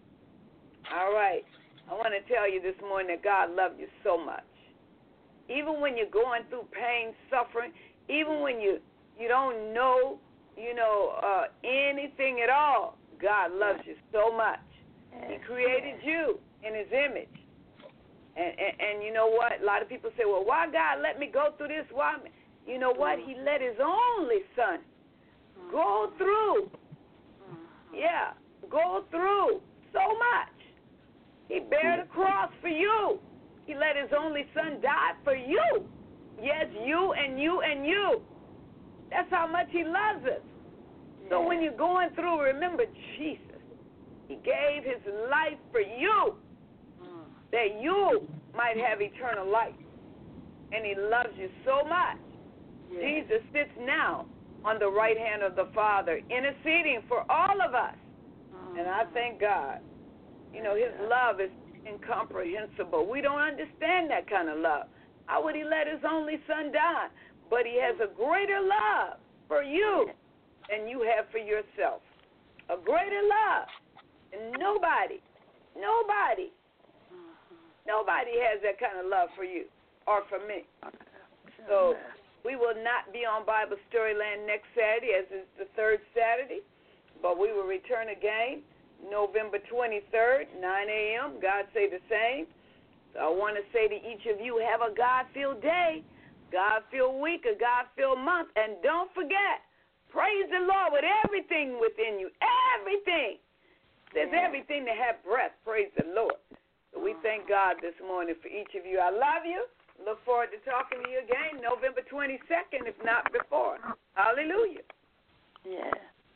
All right. I want to tell you this morning that God loves you so much. Even when you're going through pain, suffering, even when you, you don't know, you know, uh, anything at all, God loves you so much. He created you in his image. And, and, and you know what? A lot of people say, well, why God let me go through this? Why? You know what? He let his only son go through. Yeah, go through so much. He bare the cross for you. He let his only son die for you. Yes, you and you and you. That's how much he loves us. So when you're going through, remember Jesus. He gave his life for you, that you might have eternal life. And he loves you so much. Yeah. Jesus sits now on the right hand of the Father, interceding for all of us. Mm-hmm. And I thank God. You know, his love is incomprehensible. We don't understand that kind of love. How would he let his only son die? But he has a greater love for you than you have for yourself. A greater love. And nobody, nobody, nobody has that kind of love for you or for me. So we will not be on Bible Storyland next Saturday, as it's the third Saturday, but we will return again November twenty-third, nine a.m. God say the same. So I want to say to each of you, have a God-filled day, God-filled week, a God-filled month, and don't forget, praise the Lord with everything within you, everything. There's everything to have breath. Praise the Lord. So we thank God this morning for each of you. I love you. Look forward to talking to you again November twenty-second, if not before. Hallelujah. Yeah.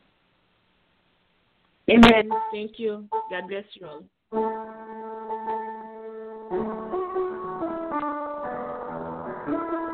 Amen. Thank you. God bless you all.